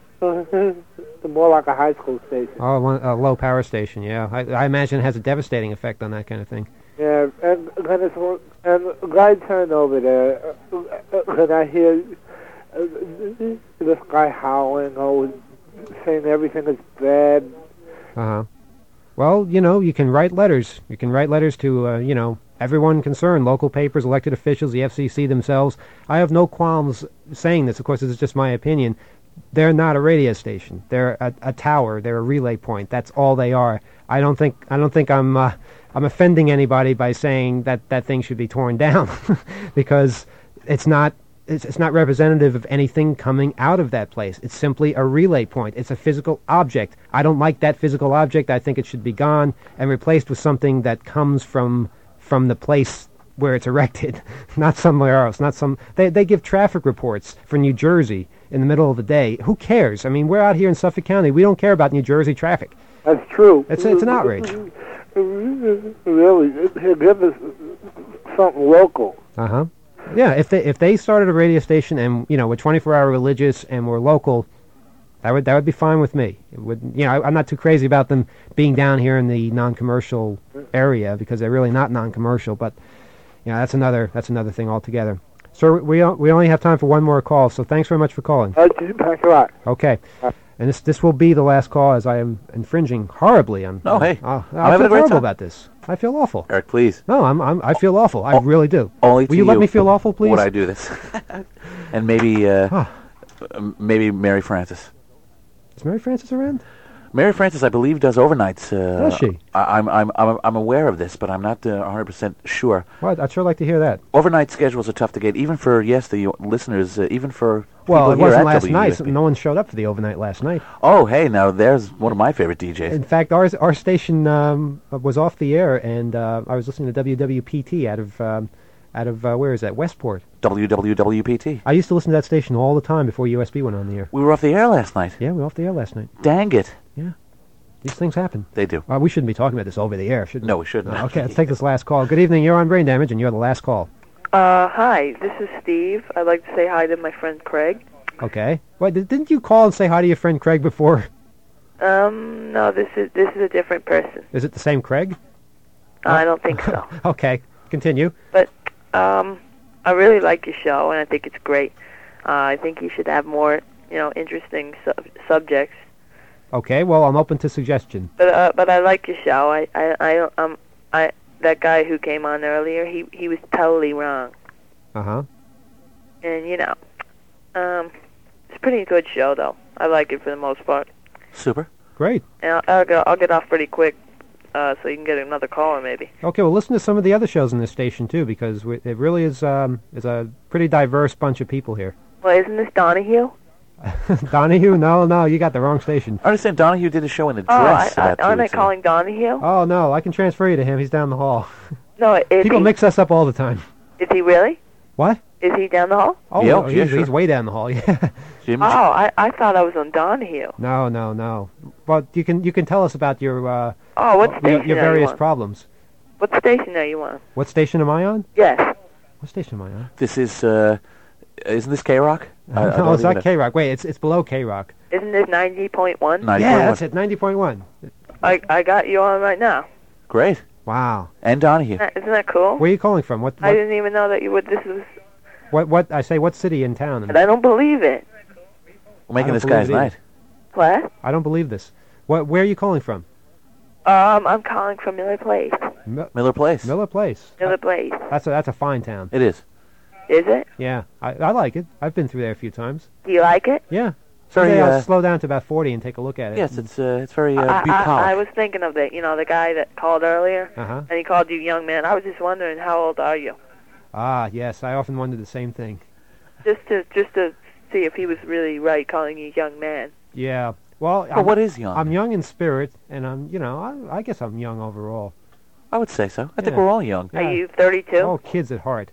more like a high school station. Oh, one, a low power station. Yeah. I, I imagine it has a devastating effect on that kind of thing. Yeah, and and, it's, and guy turned over there, and I hear uh, this guy howling, oh, saying everything is bad. Uh huh. Well, you know, you can write letters. You can write letters to, uh, you know, everyone concerned, local papers, elected officials, the F C C themselves. I have no qualms saying this. Of course, this is just my opinion. They're not a radio station. They're a, a tower. They're a relay point. That's all they are. I don't think I don't think I'm uh, I'm offending anybody by saying that that thing should be torn down because it's not. It's, it's not representative of anything coming out of that place. It's simply a relay point. It's a physical object. I don't like that physical object. I think it should be gone and replaced with something that comes from from the place where it's erected, not somewhere else. Not some. They they give traffic reports for New Jersey in the middle of the day. Who cares? I mean, we're out here in Suffolk County. We don't care about New Jersey traffic. That's true. It's it's an outrage. Really, give us something local. Uh huh. Yeah, if they if they started a radio station and you know were twenty-four hour religious and were local, that would that would be fine with me. It would you know I, I'm not too crazy about them being down here in the non-commercial area because they're really not non-commercial. But you know that's another that's another thing altogether. So we o- we only have time for one more call. So thanks very much for calling. Thanks a lot. Okay. And this this will be the last call as I am infringing horribly on. Oh, hey. Uh, I'm I having feel a great horrible time. about this. I feel awful. Eric, please. No, I'm, I'm I feel awful. I really do. Only Will to you let me feel awful, please? Would I do this? And maybe, uh, m- maybe Mary Frances. Is Mary Frances around? Mary Frances, I believe, does overnights. Uh, Does she? I, I'm, I'm, I'm, I'm aware of this, but I'm not uh, one hundred percent sure. Well, I'd sure like to hear that. Overnight schedules are tough to get, even for yes, the uh, listeners, uh, even for Well, people it here wasn't at last W U night. S B. No one showed up for the overnight last night. Oh, hey, now there's one of my favorite D Js. In fact, ours our station um, was off the air, and uh, I was listening to W W P T out of um, out of uh, where is that? Westport. W W W P T. I used to listen to that station all the time before U S B went on the air. We were off the air last night. Yeah, we were off the air last night. Dang it. Yeah. These things happen. They do. Uh, we shouldn't be talking about this over the air, should we? No, we shouldn't. Uh, okay, let's take this last call. Good evening. You're on Brain Damage, and you're the last call. Uh, hi, this is Steve. I'd like to say hi to my friend Craig. Okay. Wait, did, didn't you call and say hi to your friend Craig before? Um, no, this is this is a different person. Is it the same Craig? I don't think so. Okay, continue. But um, I really like your show, and I think it's great. Uh, I think you should have more, you know, interesting sub- subjects. Okay, well, I'm open to suggestion. But uh, but I like your show. I I I um I that guy who came on earlier, he he was totally wrong. Uh huh. And you know, um, it's a pretty good show though. I like it for the most part. Super. Great. And I'll I'll, go, I'll get off pretty quick, uh, so you can get another caller maybe. Okay, well, listen to some of the other shows in this station too, because we, it really is um is a pretty diverse bunch of people here. Well, isn't this Donahue? Donahue? No, no, you got the wrong station. I understand Donahue did a show in a Oh, I, dress I, about two aren't I weeks ago. calling Donahue? Oh no, I can transfer you to him. He's down the hall. No, is People he? mix us up all the time. Is he really? What? Is he down the hall? Oh, Yeah, no, yeah, he's, sure. he's way down the hall. Yeah. Jim, Oh, I I thought I was on Donahue. No, no, no. But you can you can tell us about your uh, Oh, what your, station your are you various on? problems. What station are you on? What station am I on? Yes. What station am I on? This is, uh, isn't this K-Rock? I- I no, don't it's even not know. K-Rock. Wait, it's it's below K-Rock. Isn't this ninety point one? Yeah, that's it. Ninety point one. I I got you on right now. Great. Wow. And Donahue. Isn't that, isn't that cool? Where are you calling from? What I what, didn't even know that you would. This was. what what I say? What city in town? And I don't believe it. We're making I don't this believe guy's it either. night. What? I don't believe this. What? Where are you calling from? Um, I'm calling from Miller Place. Mi- Miller Place. Miller Place. Miller Place. That's a that's a fine town. It is. Is it? Yeah, I I like it. I've been through there a few times. Do you like it? Yeah. Very, Someday I'll uh, slow down to about forty and take a look at it. Yes, it's uh, it's very uh, I, I, bucolic. I was thinking of the, you know, the guy that called earlier, Uh huh. and he called you young man. I was just wondering, how old are you? Ah, yes. I often wondered the same thing. Just to just to see if he was really right calling you young man. Yeah. Well, Well, I'm, what is young? I'm young in spirit, and I'm, you know, I, I guess I'm young overall. I would say so. I think Yeah. we're all young. Yeah. Are you thirty-two? Oh, kids at heart.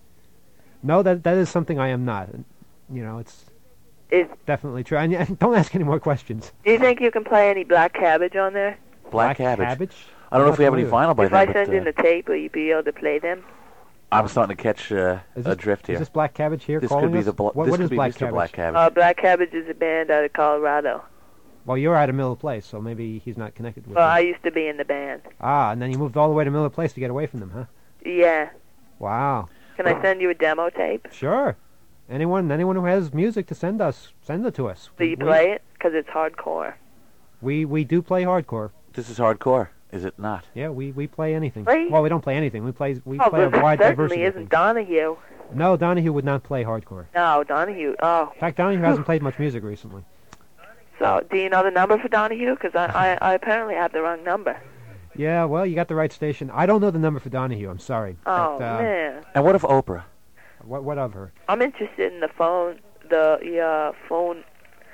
No, that that is something I am not. You know, it's Is definitely true. And, and don't ask any more questions. do you think you can play any Black Cabbage on there? Black, Cabbage. Cabbage? I don't know if we have any Absolutely. vinyl by If then, I but send uh, in the tape, will you be able to play them? I'm starting to catch uh, Is a this- drift here. Is this Black Cabbage here This calling could be us? the bla- what, this what could is be Black Mister Cabbage? Black Cabbage. Uh, Black Cabbage is a band out of Colorado. Well, you're out of Miller Place, so maybe he's not connected with Well, them. I used to be in the band. Ah, and then you moved all the way to Miller Place to get away from them, huh? Yeah. Wow. Can I send you a demo tape? Sure. Anyone anyone who has music to send us, send it to us. Do you We- play it? Because it's hardcore. We we do play hardcore. This is hardcore, is it not? Yeah, we, we play anything. Really? Well, we don't play anything. We play we oh, play a but wide this diversity. certainly of isn't things. Donahue. No, Donahue would not play hardcore. No, Donahue. Oh. In fact, Donahue hasn't played much music recently. So, do you know the number for Donahue? Because I, I, I apparently have the wrong number. Yeah, well, you got the right station. I don't know the number for Donahue. I'm sorry. Oh, But, uh, man. And what of Oprah? What what of her? I'm interested in the phone, the uh, phone,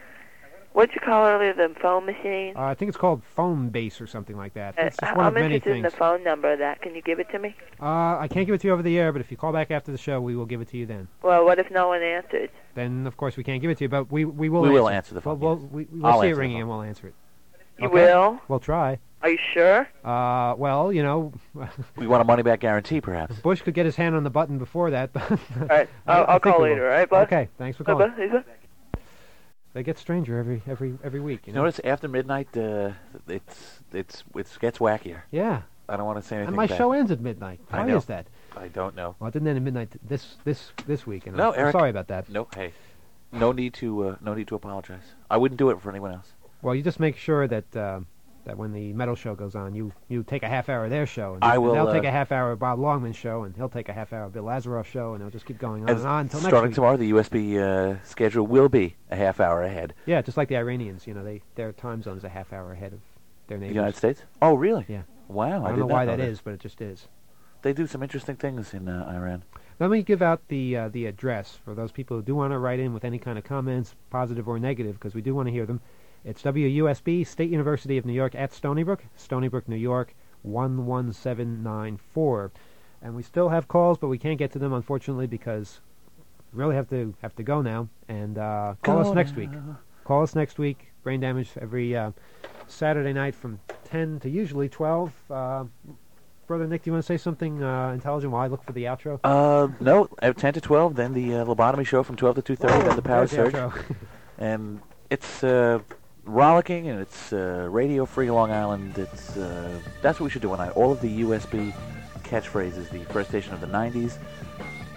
what'd you call it earlier, the phone machine? Uh, I think it's called Phone Base or something like that. Uh, It's just one I'm of many interested in things. the phone number of that. Can you give it to me? Uh, I can't give it to you over the air, but if you call back after the show, we will give it to you then. Well, what if no one answers? Then, of course, we can't give it to you, but we we will We answer will it. answer the phone, We'll, yes. we'll, we, we'll I'll see it answer the ringing phone. and we'll answer it. You Okay? will? We'll try. Are you sure? Uh, well, you know, We want a money-back guarantee, perhaps. Bush could get his hand on the button before that. But All right. I- I'll, I I'll think call we later, will. all right, bud? Okay, thanks for Bye, calling. bud. Is it? They get stranger every every every week. You You know? notice after midnight, uh, it's it's it gets wackier. Yeah. I don't want to say anything. And my bad. show ends at midnight. I Why know. is that? I don't know. Well, it didn't end at midnight th- this this this week. And No, I'm, Eric. I'm sorry about that. No, hey, no need to uh, no need to apologize. I wouldn't do it for anyone else. Well, you just make sure that uh, that when the metal show goes on, you, you take a half hour of their show, and, I and will, they'll uh, take a half hour of Bob Longman's show, and he'll take a half hour of Bill Lazaroff's show, and they'll just keep going on As and on until next starting week. tomorrow, the U S B uh, schedule will be a half hour ahead. Yeah, just like the Iranians, you know, they their time zone is a half hour ahead of their The neighbors. United States? Oh, really? Yeah. Wow, I, I don't did know not why know that is, but it just is. They do some interesting things in uh, Iran. Let me give out the uh, the address for those people who do want to write in with any kind of comments, positive or negative, because we do want to hear them. It's W U S B, State University of New York at Stony Brook, Stony Brook, New York, one one seven nine four. And we still have calls, but we can't get to them, unfortunately, because we really have to have to go now. And uh, call Go us next now. week. Call us next week. Brain Damage every uh, Saturday night from ten to usually twelve. Uh, Brother Nick, do you want to say something uh, intelligent while I look for the outro? Uh, no, at ten to twelve, then the uh, lobotomy show from twelve to two thirty, then the power There's the surge. outro. And it's uh, rollicking, and it's uh, radio-free Long Island. It's uh, that's what we should do one night. All of the U S B catchphrases, the first station of the nineties.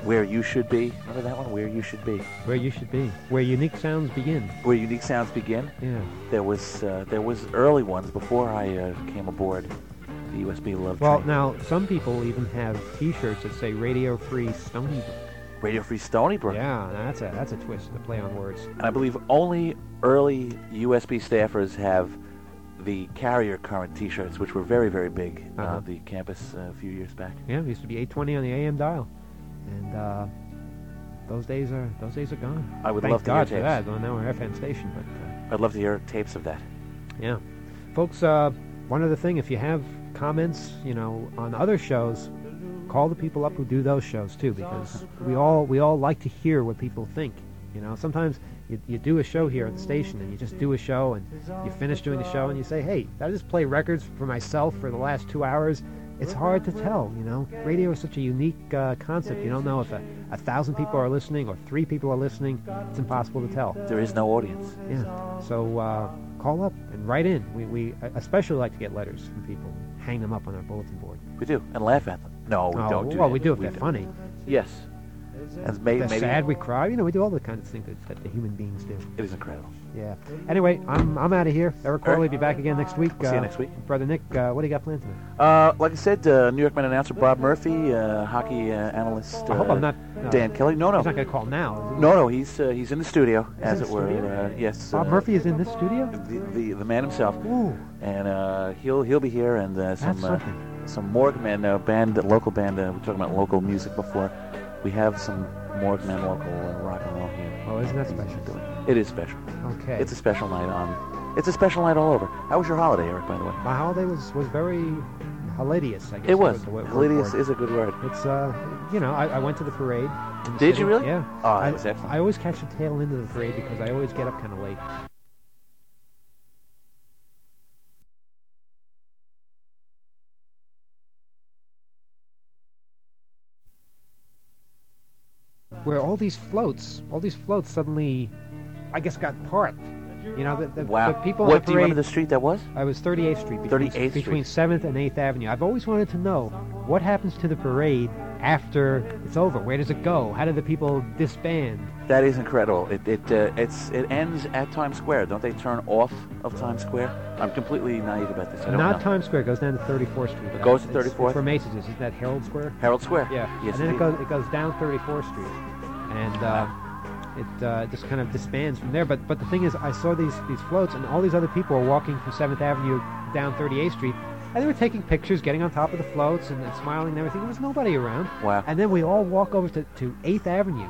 Where You Should Be. Remember that one? Where You Should Be. Where You Should Be. Where Unique Sounds Begin. Where Unique Sounds Begin. Yeah. There was uh, there was early ones before I uh, came aboard the U S B Love Well, Train. now, some people even have T-shirts that say Radio Free Stony Brook. Radio Free Stony Brook. Yeah, that's a that's a twist, a play on words. And I believe only early U S B staffers have the Carrier Current T-shirts, which were very, very big uh, Uh-huh. the campus uh, a few years back. Yeah, it used to be eight twenty on the A M dial, and uh, those days are those days are gone. I would Thank love to God hear for tapes. that. Well, now we're F M station, but uh, I'd love to hear tapes of that. yeah, folks. Uh, one other thing, if you have comments, you know, on other shows, call the people up who do those shows too, because we all we all like to hear what people think. You know, sometimes you, you do a show here at the station, and you just do a show, and you finish doing the show, and you say, hey, did I just play records for myself for the last two hours? It's hard to tell, you know. Radio is such a unique uh, concept. You don't know if a, a thousand people are listening or three people are listening. It's impossible to tell. There is no audience. Yeah. So uh, call up and write in. We, we especially like to get letters from people. Hang them up on our bulletin board. We do, and laugh at them. No, we Oh, don't do well, that. we do if they're don't. funny. Yes. And may, They're maybe sad, we cry. You know, we do all the kind of things that, that the human beings do. It is incredible. Yeah. Anyway, I'm I'm out of here. Eric Corley will be back again next week. We'll see you Uh, next week. Brother Nick, uh, what do you got planned tonight? Uh, like I said, uh, New York Man announcer Bob Murphy, uh, hockey uh, analyst uh, I hope I'm not... no. Dan Kelly. No, no. He's not going to call now, is he? No, no, he's uh, he's in the studio, as in it the were. studio? Uh, yes. Bob uh, Murphy is in this studio? The the, the man himself. Ooh. And uh, he'll he'll be here, and uh, some That's uh, some Morgman uh, band, local band. Uh, we were talking about local music before. We have some Morgman local uh, rock and roll here. Oh, isn't that special? It is special. Okay. It's a special night on. It's a special night all over. How was your holiday, Eric? By the way. My holiday was, was very hilarious, I guess. It was. the word Hilarious for it. is a good word. It's, uh, you know, I, I went to the parade. in the Did city. you really? Yeah. Oh, that I, was excellent. I always catch the tail end of the parade because I always get up kind of late. Where all these floats, all these floats suddenly, I guess, got parked. You know, the, the, Wow. the people What on the do you parade... remember the street that was? I was thirty-eighth Street. Between, thirty-eighth Street. Between seventh and eighth Avenue. I've always wanted to know what happens to the parade after it's over. Where does it go? How do the people disband? That is incredible. It it uh, it's it ends at Times Square. Don't they turn off of Times Square? I'm completely naive about this. I don't Not know. Times Square. It goes down to thirty-fourth Street. It goes to It's- thirty-fourth? It's where Macy's is. Isn't that Herald Square? Herald Square. Yeah. Yes, and then it indeed. goes it goes down thirty-fourth Street, and uh, it uh, just kind of disbands from there. But but the thing is, I saw these these floats, and all these other people were walking from seventh Avenue down thirty-eighth Street, and they were taking pictures, getting on top of the floats, and, and smiling and everything. There was nobody around. Wow. And then we all walk over to, to eighth Avenue,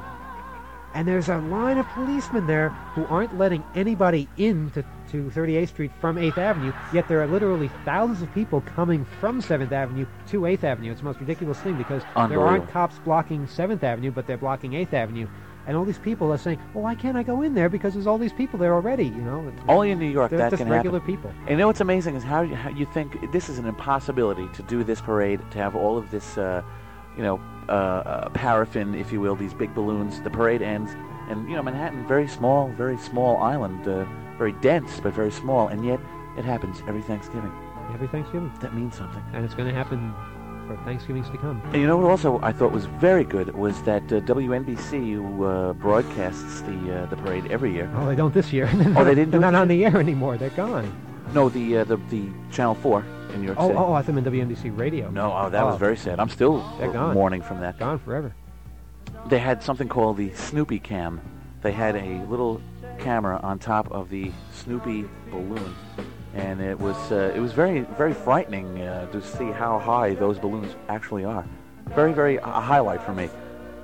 and there's a line of policemen there who aren't letting anybody in to, to thirty-eighth Street from eighth Avenue, yet there are literally thousands of people coming from seventh Avenue to eighth Avenue. It's the most ridiculous thing because there aren't Unbelievable. cops blocking seventh Avenue, but they're blocking eighth Avenue. And all these people are saying, well, why can't I go in there? Because there's all these people there already, you know. It's- Only in New York they're that just can regular happen. people. And you know what's amazing is how you, how you think this is an impossibility to do this parade, to have all of this, uh, you know, uh, uh, paraffin, if you will, these big balloons. The parade ends, and you know, Manhattan, very small, very small island, uh, very dense, but very small, and yet it happens every Thanksgiving. Every Thanksgiving. That means something. And it's going to happen for Thanksgivings to come. And you know what also I thought was very good was that uh, W N B C, who uh, broadcasts the uh, the parade every year. Oh, they don't this year. Oh, they didn't do They're it not on the air anymore. They're gone. No, the uh, the the Channel Four in New York Oh, City. oh, I thought in W N B C radio. No, oh, that was Oh. very sad. I'm still They're gone. mourning from that. Gone forever. They had something called the Snoopy Cam. They had a little camera on top of the Snoopy balloon, and it was uh, it was very very frightening uh, to see how high those balloons actually are. Very very a highlight for me.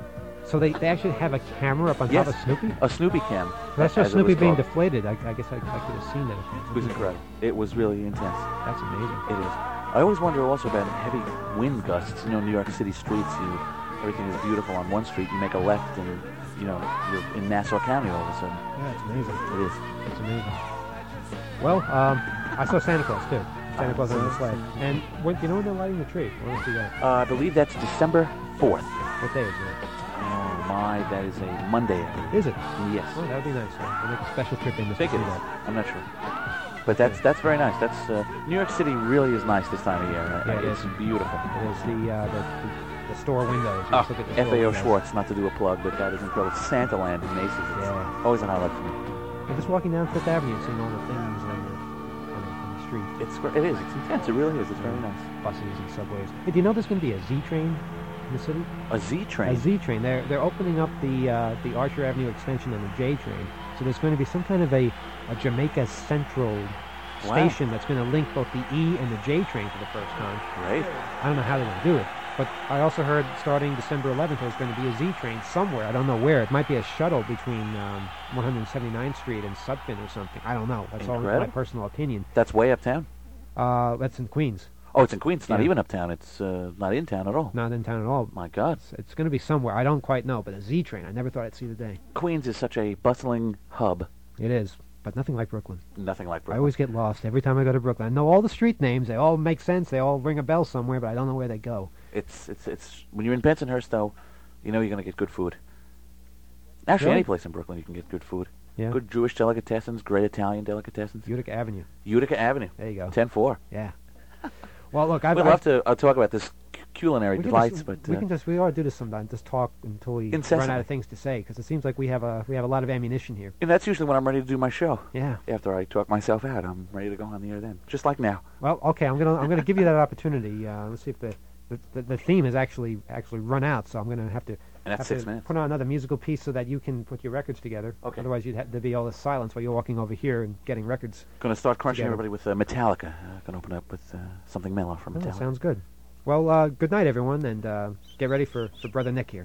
So they, they actually have a camera up on Yes, top of Snoopy? a Snoopy Cam. That's as just it was Snoopy being called. deflated. I, I guess I, I could have seen that. It was incredible. It was really intense. That's amazing. It is. I always wonder also about heavy wind gusts. You know, New York City streets, you everything is beautiful on one street. You make a left, and you know you're in Nassau County all of a sudden. Yeah, it's amazing. It is. It's amazing. Well, um, I saw Santa Claus too. Santa Claus on the sleigh. And what, you know when they're lighting the tree? I want to see that. Uh, I believe that's December fourth. What day is it? Oh my, that is a Monday. I believe. Is it? Yes. Oh, that would be nice. I'll make a special trip in to see Think it is. that. I'm not sure. But that's that's very nice. That's uh, New York City really is nice this time of year. Uh, Yeah, it it's is. beautiful. It is the, uh, the, the, the store windows. You Oh, just look at the F store A O windows. Schwartz, not to do a plug, but that is incredible. Santa Land in Macy's. It's Yeah. always a highlight for me. You're just walking down Fifth Avenue and seeing all the things on the, on the, on the street. It's gr- it is. It's intense. It really is. It's very nice. Buses and subways. Hey, do you know there's going to be a Z train in the city? A Z train. A Z train. They're they're opening up the uh, the Archer Avenue extension and the J train. So there's going to be some kind of a, a Jamaica Central Wow. station that's going to link both the E and the J train for the first time. Great. I don't know how they're going to do it, but I also heard starting December eleventh there's going to be a Z train somewhere. I don't know where. It might be a shuttle between um, one seventy-ninth Street and Sutphin or something. I don't know. That's all Incredible. my personal opinion. That's way uptown. Uh, that's in Queens. Oh, it's in Queens. It's not Yeah. even uptown. It's uh, not in town at all. Not in town at all. My God. It's, it's going to be somewhere. I don't quite know, but a Z train. I never thought I'd see the day. Queens is such a bustling hub. It is, but nothing like Brooklyn. Nothing like I Brooklyn. always get lost every time I go to Brooklyn. I know all the street names. They all make sense. They all ring a bell somewhere, but I don't know where they go. It's it's it's when you're in Bensonhurst, though, you know you're going to get good food. Actually, Really? any place in Brooklyn you can get good food. Yeah. Good Jewish delicatessens, great Italian delicatessens. Utica Avenue. Utica Avenue. There you go. ten four. Yeah. Well, look, I've, We'd I've, love to uh, talk about this cu- culinary we can delights, just, but we uh, can just we ought to do this sometime. Just talk until we run Incessantly. out of things to say, because it seems like we have a we have a lot of ammunition here. and that's usually when I'm ready to do my show. Yeah. After I talk myself out, I'm ready to go on the air then, just like now. Well, okay, I'm gonna I'm gonna give you that opportunity. Uh, let's see if the the, the the theme has actually actually run out, so I'm gonna have to And that's have six to minutes. put on another musical piece so that you can put your records together. Okay. Otherwise, you'd have to be all this silence while you're walking over here and getting records. Going to start crunching together. everybody with uh, Metallica. Uh, going to open up with uh, something mellow from Oh, Metallica. sounds good. Well, uh, good night, everyone, and uh, get ready for, for Brother Nick here.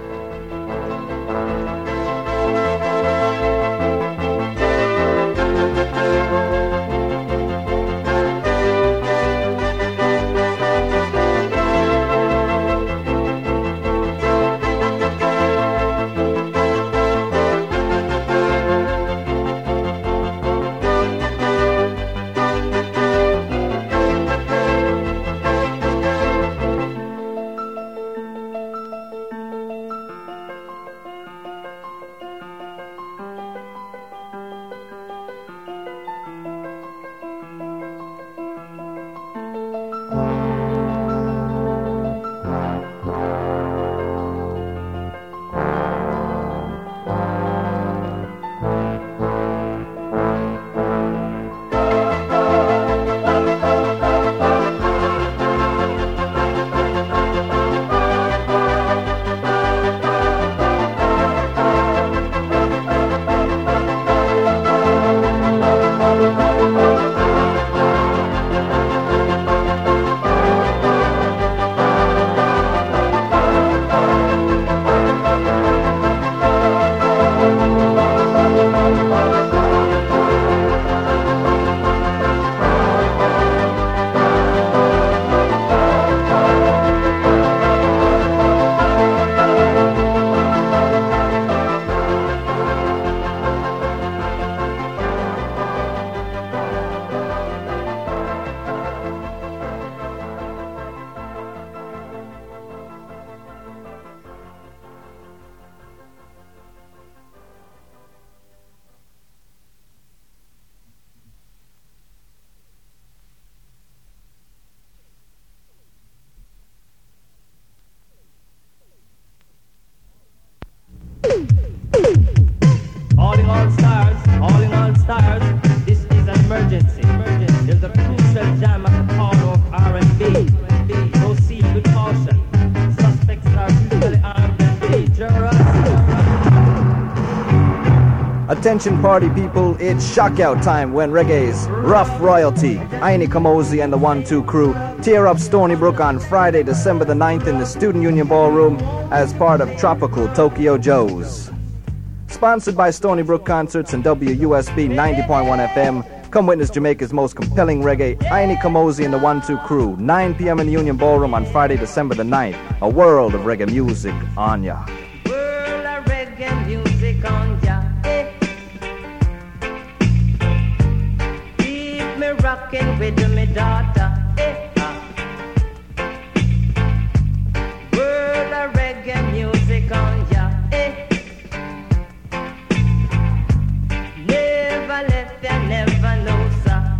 Calling all stars, calling all stars. This is an emergency. There's a crucial jam at the corner of R and B. Proceed with caution. Suspects are usually armed and dangerous. Attention party people, it's shockout time when reggae's Rough Royalty, Aini Kamosi and the one two crew tear up Stony Brook on Friday, December the ninth in the Student Union Ballroom as part of Tropical Tokyo Joe's. Sponsored by Stony Brook Concerts and W U S B ninety point one F M, come witness Jamaica's most compelling reggae, Aini Kamosi and the one two crew, nine p.m. in the Union Ballroom on Friday, December the ninth. A world of reggae music on ya. World of reggae music on ya. Eh. Keep me rocking with me daughter. Eh. Ah. World of reggae music on ya. Eh. Never left ya, never know, sir.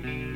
be.